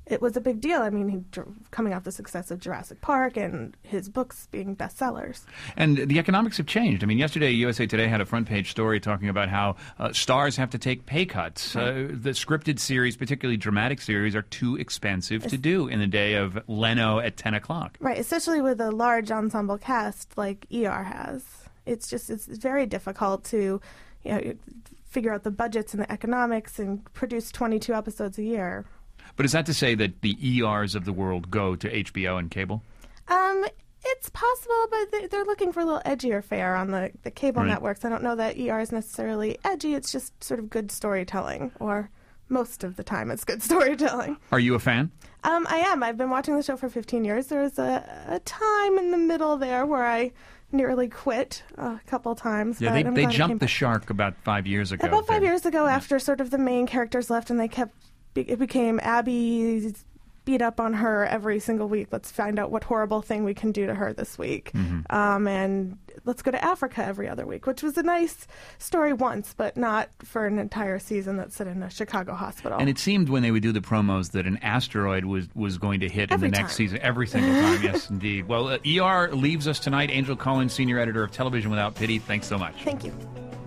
it was a big deal. I mean, he coming off the success of Jurassic Park and his books being bestsellers. And the economics have changed. I mean, yesterday U S A Today had a front-page story talking about how uh, stars have to take pay cuts. Right. Uh, the scripted series, particularly dramatic series, are too expensive it's, to do in the day of Leno at ten o'clock. Right, especially with a large ensemble cast like E R has. It's just it's very difficult to, you know, figure out the budgets and the economics and produce twenty-two episodes a year. But is that to say that the E Rs of the world go to H B O and cable? Um, it's possible, but they're looking for a little edgier fare on the, the cable right. networks. I don't know that E R is necessarily edgy. It's just sort of good storytelling, or most of the time it's good storytelling. Are you a fan? Um, I am. I've been watching the show for fifteen years. There was a, a time in the middle there where I nearly quit a couple times. Yeah, they, they jumped the shark about five years ago. About five they, years ago, yeah. after sort of the main characters left and they kept it became Abby beat up on her every single week. Let's find out what horrible thing we can do to her this week. Mm-hmm. Um, and let's go to Africa every other week, which was a nice story once, but not for an entire season that's set in a Chicago hospital. And it seemed when they would do the promos that an asteroid was, was going to hit every in the time. next season. Every single time, yes, indeed. Well, uh, E R leaves us tonight. Angel Cohen, Senior Editor of Television Without Pity. Thanks so much. Thank you.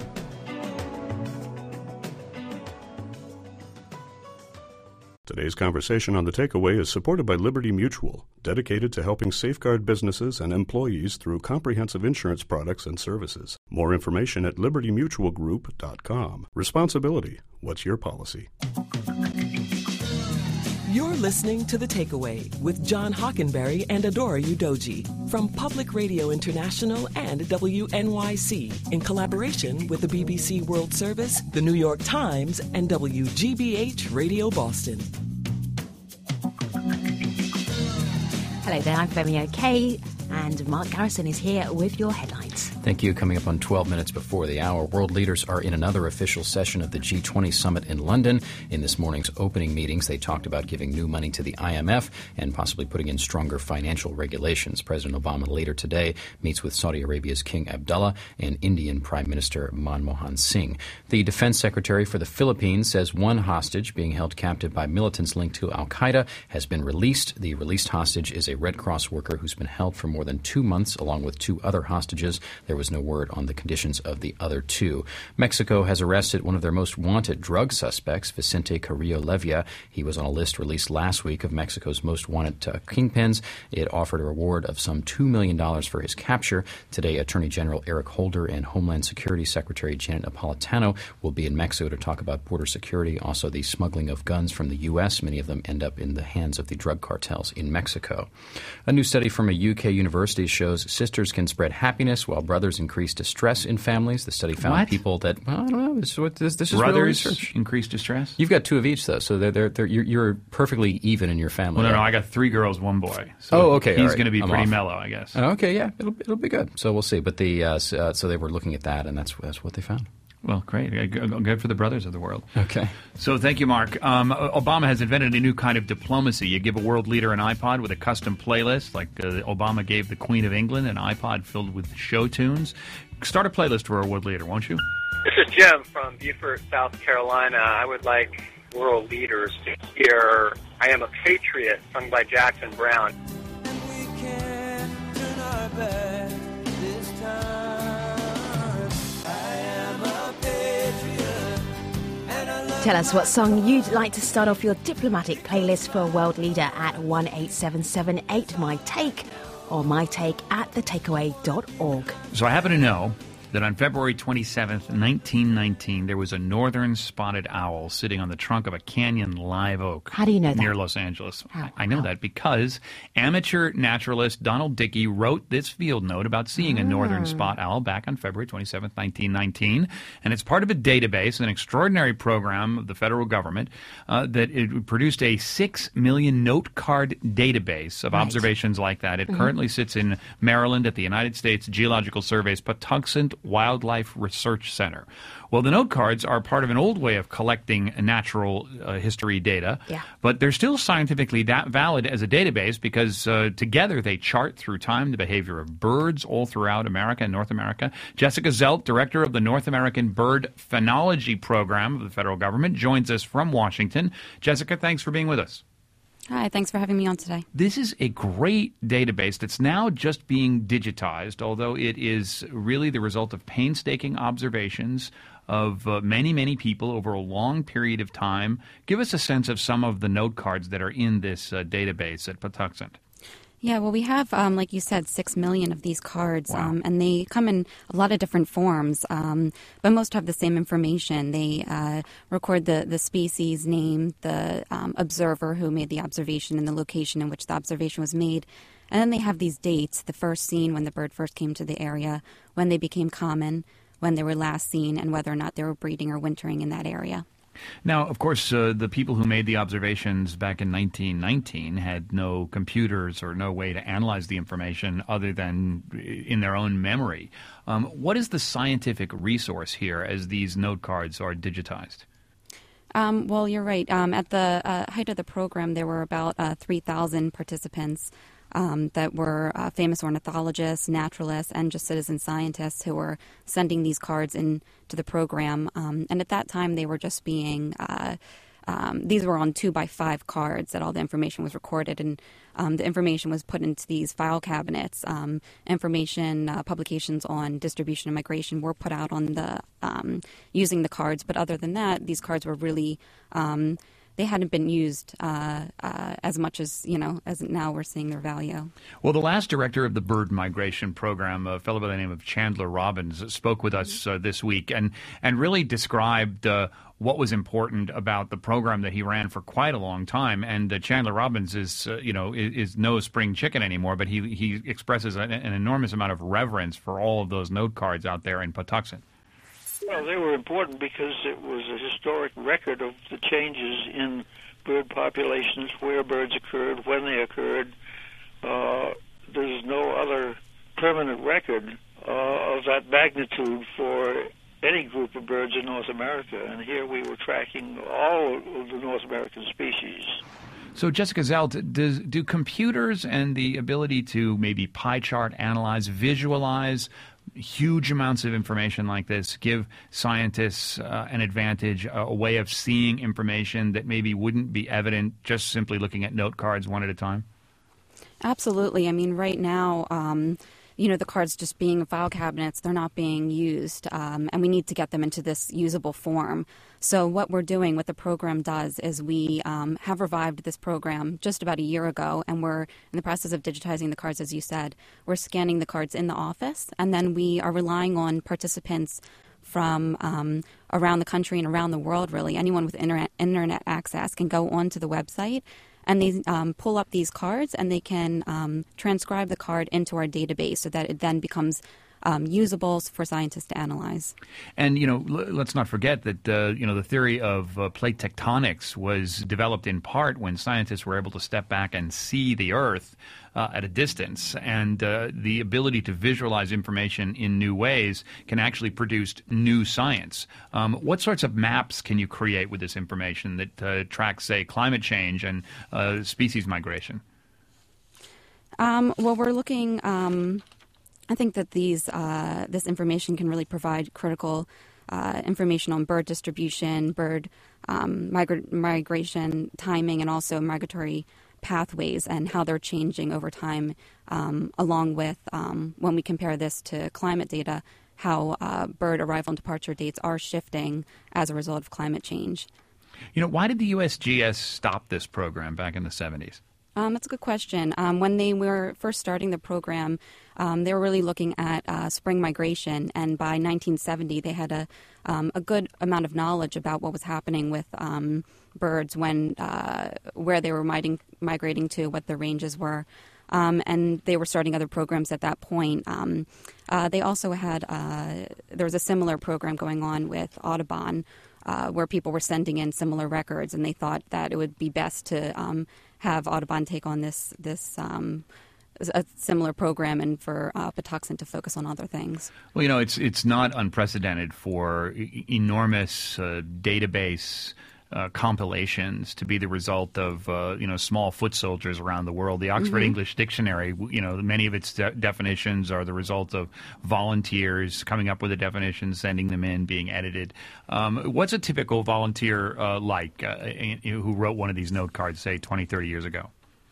Today's conversation on The Takeaway is supported by Liberty Mutual, dedicated to helping safeguard businesses and employees through comprehensive insurance products and services. More information at liberty mutual group dot com. Responsibility. What's your policy? You're listening to The Takeaway with John Hockenberry and Adora Udoji from Public Radio International and W N Y C in collaboration with the B B C World Service, the New York Times, and W G B H Radio Boston. Hello there, I'm Femi O'Kay, and Mark Garrison is here with your headlines. Thank you. Coming up on twelve minutes before the hour, world leaders are in another official session of the G twenty summit in London. In this morning's opening meetings, they talked about giving new money to the I M F and possibly putting in stronger financial regulations. President Obama later today meets with Saudi Arabia's King Abdullah and Indian Prime Minister Manmohan Singh. The defense secretary for the Philippines says one hostage being held captive by militants linked to al-Qaeda has been released. The released hostage is a Red Cross worker who's been held for more than two months, along with two other hostages. There was no word on the conditions of the other two. Mexico has arrested one of their most wanted drug suspects, Vicente Carrillo Levia. He was on a list released last week of Mexico's most wanted uh, kingpins. It offered a reward of some two million dollars for his capture. Today, Attorney General Eric Holder and Homeland Security Secretary Janet Napolitano will be in Mexico to talk about border security, also the smuggling of guns from the U S. Many of them end up in the hands of the drug cartels in Mexico. A new study from a U K university shows sisters can spread happiness while brothers increase distress in families. The study found what? people that, well, I don't know, this is, what, this, this is brothers real research. Increase distress? You've got two of each, though, so they're, they're, they're, you're, you're perfectly even in your family. Well, no, right? no, I got three girls, one boy. So oh, okay. He's right. going to be I'm pretty off. mellow, I guess. Okay, yeah, it'll it'll be good. So we'll see. But the uh, so, uh, so they were looking at that, and that's that's what they found. Well, great. Good for the brothers of the world. Okay. So thank you, Mark. Um, Obama has invented a new kind of diplomacy. You give a world leader an iPod with a custom playlist, like uh, Obama gave the Queen of England an iPod filled with show tunes. Start a playlist for a world leader, won't you? This is Jim from Beaufort, South Carolina. I would like world leaders to hear I Am a Patriot, sung by Jackson Brown. And we can't turn our back this time. I am a patriot, and I love Tell us what song you'd like to start off your diplomatic playlist for a world leader at one eight seven seven eight my take or my take at the takeaway dot org. So I happen to know that on February twenty-seventh, nineteen nineteen, there was a northern spotted owl sitting on the trunk of a canyon live oak. How do you know that? Near Los Angeles. How? I know How? that because amateur naturalist Donald Dickey wrote this field note about seeing a northern Ah. spot owl back on February twenty-seventh, nineteen nineteen. And it's part of a database, an extraordinary program of the federal government uh, that it produced a six million note card database of Right. observations like that. It Mhm. currently sits in Maryland at the United States Geological Survey's Patuxent Wildlife Research Center. Well, the note cards are part of an old way of collecting natural uh, history data, Yeah. but they're still scientifically that valid as a database because uh, together they chart through time the behavior of birds all throughout America and North America. Jessica Zelt, director of the North American Bird Phenology Program of the federal government, joins us from Washington. Jessica, thanks for being with us. Hi, thanks for having me on today. This is a great database that's now just being digitized, although it is really the result of painstaking observations of uh, many, many people over a long period of time. Give us a sense of some of the note cards that are in this uh, database at Patuxent. Yeah, well, we have, um, like you said, six million of these cards, Wow. um, and they come in a lot of different forms, um, but most have the same information. They uh, record the, the species name, the um, observer who made the observation, and the location in which the observation was made. And then they have these dates, the first seen when the bird first came to the area, when they became common, when they were last seen, and whether or not they were breeding or wintering in that area. Now, of course, uh, the people who made the observations back in nineteen nineteen had no computers or no way to analyze the information other than in their own memory. Um, what is the scientific resource here as these note cards are digitized? Um, well, you're right. Um, at the uh, height of the program, there were about uh, three thousand participants um, that were uh, famous ornithologists, naturalists, and just citizen scientists who were sending these cards into the program. Um, and at that time, they were just being uh, um, these were on two by five cards that all the information was recorded, and um, the information was put into these file cabinets. Um, information uh, publications on distribution and migration were put out on the um, using the cards, but other than that, these cards were really um, they hadn't been used uh, uh, as much as, you know, as now we're seeing their value. Well, the last director of the bird migration program, a fellow by the name of Chandler Robbins, spoke with us uh, this week and, and really described uh, what was important about the program that he ran for quite a long time. And uh, Chandler Robbins is, uh, you know, is, is no spring chicken anymore, but he, he expresses an, an enormous amount of reverence for all of those note cards out there in Patuxent. Well, they were important because it was a historic record of the changes in bird populations, where birds occurred, when they occurred. Uh, there's no other permanent record uh, of that magnitude for any group of birds in North America, and here we were tracking all of the North American species. So, Jessica Zelt, does, do computers and the ability to maybe pie chart, analyze, visualize huge amounts of information like this give scientists uh, an advantage, uh, a way of seeing information that maybe wouldn't be evident just simply looking at note cards one at a time? Absolutely. I mean, right now, um, you know, the cards just being file cabinets, they're not being used, um, and we need to get them into this usable form. So what we're doing, what the program does, is we um, have revived this program just about a year ago, and we're in the process of digitizing the cards, as you said. We're scanning the cards in the office, and then we are relying on participants from um, around the country and around the world, really. Anyone with internet, internet access can go onto the website, and they um, pull up these cards, and they can um, transcribe the card into our database so that it then becomes um, usable for scientists to analyze. And, you know, l- let's not forget that, uh, you know, the theory of uh, plate tectonics was developed in part when scientists were able to step back and see the Earth uh, at a distance. And uh, the ability to visualize information in new ways can actually produce new science. Um, what sorts of maps can you create with this information that uh, tracks, say, climate change and uh, species migration? Um, well, we're looking... Um I think that these uh, this information can really provide critical uh, information on bird distribution, bird um, migra- migration timing, and also migratory pathways and how they're changing over time, um, along with, um, when we compare this to climate data, how uh, bird arrival and departure dates are shifting as a result of climate change. You know, why did the U S G S stop this program back in the seventies? Um, that's a good question. Um, when they were first starting the program, um, they were really looking at uh, spring migration, and by nineteen seventy, they had a um, a good amount of knowledge about what was happening with um, birds when uh, where they were migrating, migrating to, what the ranges were, um, and they were starting other programs at that point. Um, uh, they also had uh, there was a similar program going on with Audubon, uh, where people were sending in similar records, and they thought that it would be best to um, have Audubon take on this this um, a similar program, and for uh, Patuxent to focus on other things. Well, you know, it's it's not unprecedented for e- enormous uh, database uh, compilations to be the result of uh, you know small foot soldiers around the world. The Oxford Mm-hmm. English Dictionary, you know, many of its de- definitions are the result of volunteers coming up with a definition, sending them in, being edited. Um, what's a typical volunteer uh, like uh, who wrote one of these note cards, say, twenty, thirty years ago?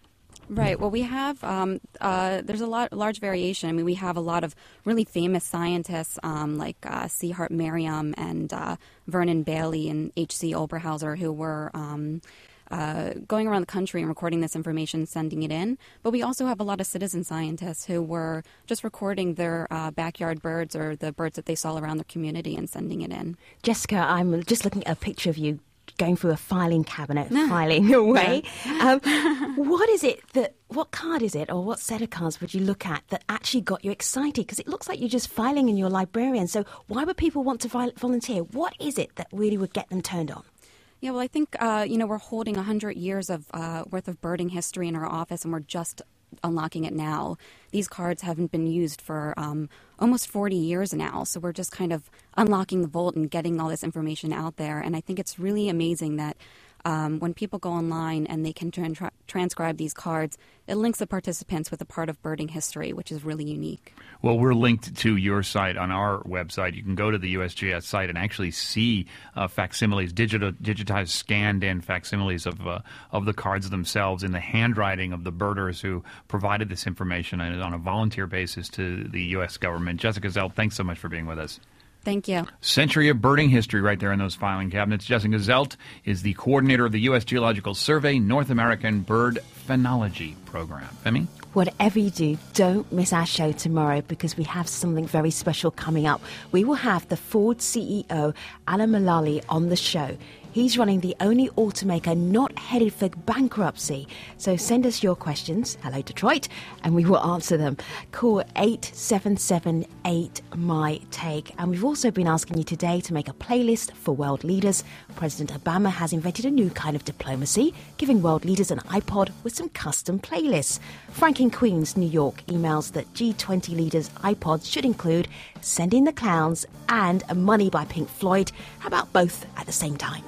Right. Well, we have, um, uh, there's a lot, large variation. I mean, we have a lot of really famous scientists um, like uh, C. Hart Merriam and uh, Vernon Bailey and H C Oberhauser who were um, uh, going around the country and recording this information, sending it in. But we also have a lot of citizen scientists who were just recording their uh, backyard birds or the birds that they saw around their community and sending it in. Jessica, I'm just looking at a picture of you going through a filing cabinet, filing away. Um, what is it that, what card is it or what set of cards would you look at that actually got you excited? Because it looks like you're just filing in your librarian. So why would people want to vi- volunteer? What is it that really would get them turned on? Yeah, well, I think, uh, you know, we're holding one hundred years of uh, worth of birding history in our office, and we're just unlocking it now. These cards haven't been used for um, almost forty years now, so we're just kind of unlocking the vault and getting all this information out there. And I think it's really amazing that um, when people go online and they can tra- transcribe these cards, it links the participants with a part of birding history, which is really unique. Well, we're linked to your site on our website. You can go to the U S G S site and actually see uh, facsimiles, digital, digitized, scanned-in facsimiles of uh, of the cards themselves in the handwriting of the birders who provided this information on a volunteer basis to the U S government. Jessica Zelt, thanks so much for being with us. Thank you. Century of birding history right there in those filing cabinets. Jessica Zelt is the coordinator of the U S Geological Survey North American Bird Phenology Program. Femi? Whatever you do, don't miss our show tomorrow because we have something very special coming up. We will have the Ford C E O, Alan Mulally, on the show. He's running the only automaker not headed for bankruptcy. So send us your questions, hello Detroit, and we will answer them. Call eight seven seven eight, M Y, TAKE. And we've also been asking you today to make a playlist for world leaders. President Obama has invented a new kind of diplomacy, giving world leaders an iPod with some custom playlists. Frank in Queens, New York, emails that G twenty leaders' iPods should include Send in the Clowns and Money by Pink Floyd. How about both at the same time?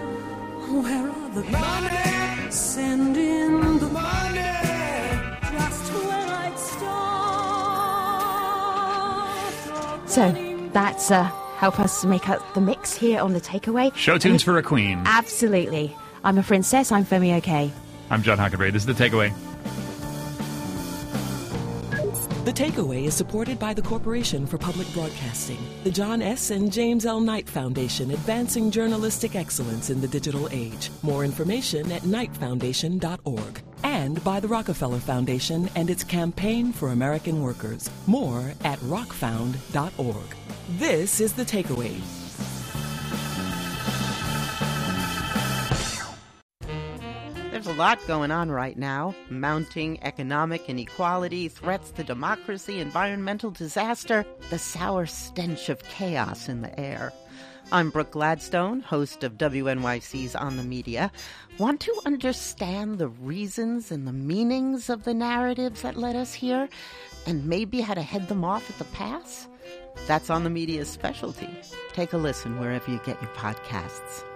Where are the money? Send in the money. Just when I'd start. So that's uh, help us make up the mix here on The Takeaway. Show tunes for a queen. Absolutely. I'm a princess. I'm Femi OK. I'm John Huckabee. This is The Takeaway. The Takeaway is supported by the Corporation for Public Broadcasting, the John S. and James L. Knight Foundation, advancing journalistic excellence in the digital age. More information at knight foundation dot org. And by the Rockefeller Foundation and its Campaign for American Workers. More at rock found dot org. This is The Takeaway. There's a lot going on right now. Mounting economic inequality, threats to democracy, environmental disaster, the sour stench of chaos in the air. I'm Brooke Gladstone, host of W N Y C's On the Media. Want to understand the reasons and the meanings of the narratives that led us here, and maybe how to head them off at the pass? That's On the Media's specialty. Take a listen wherever you get your podcasts.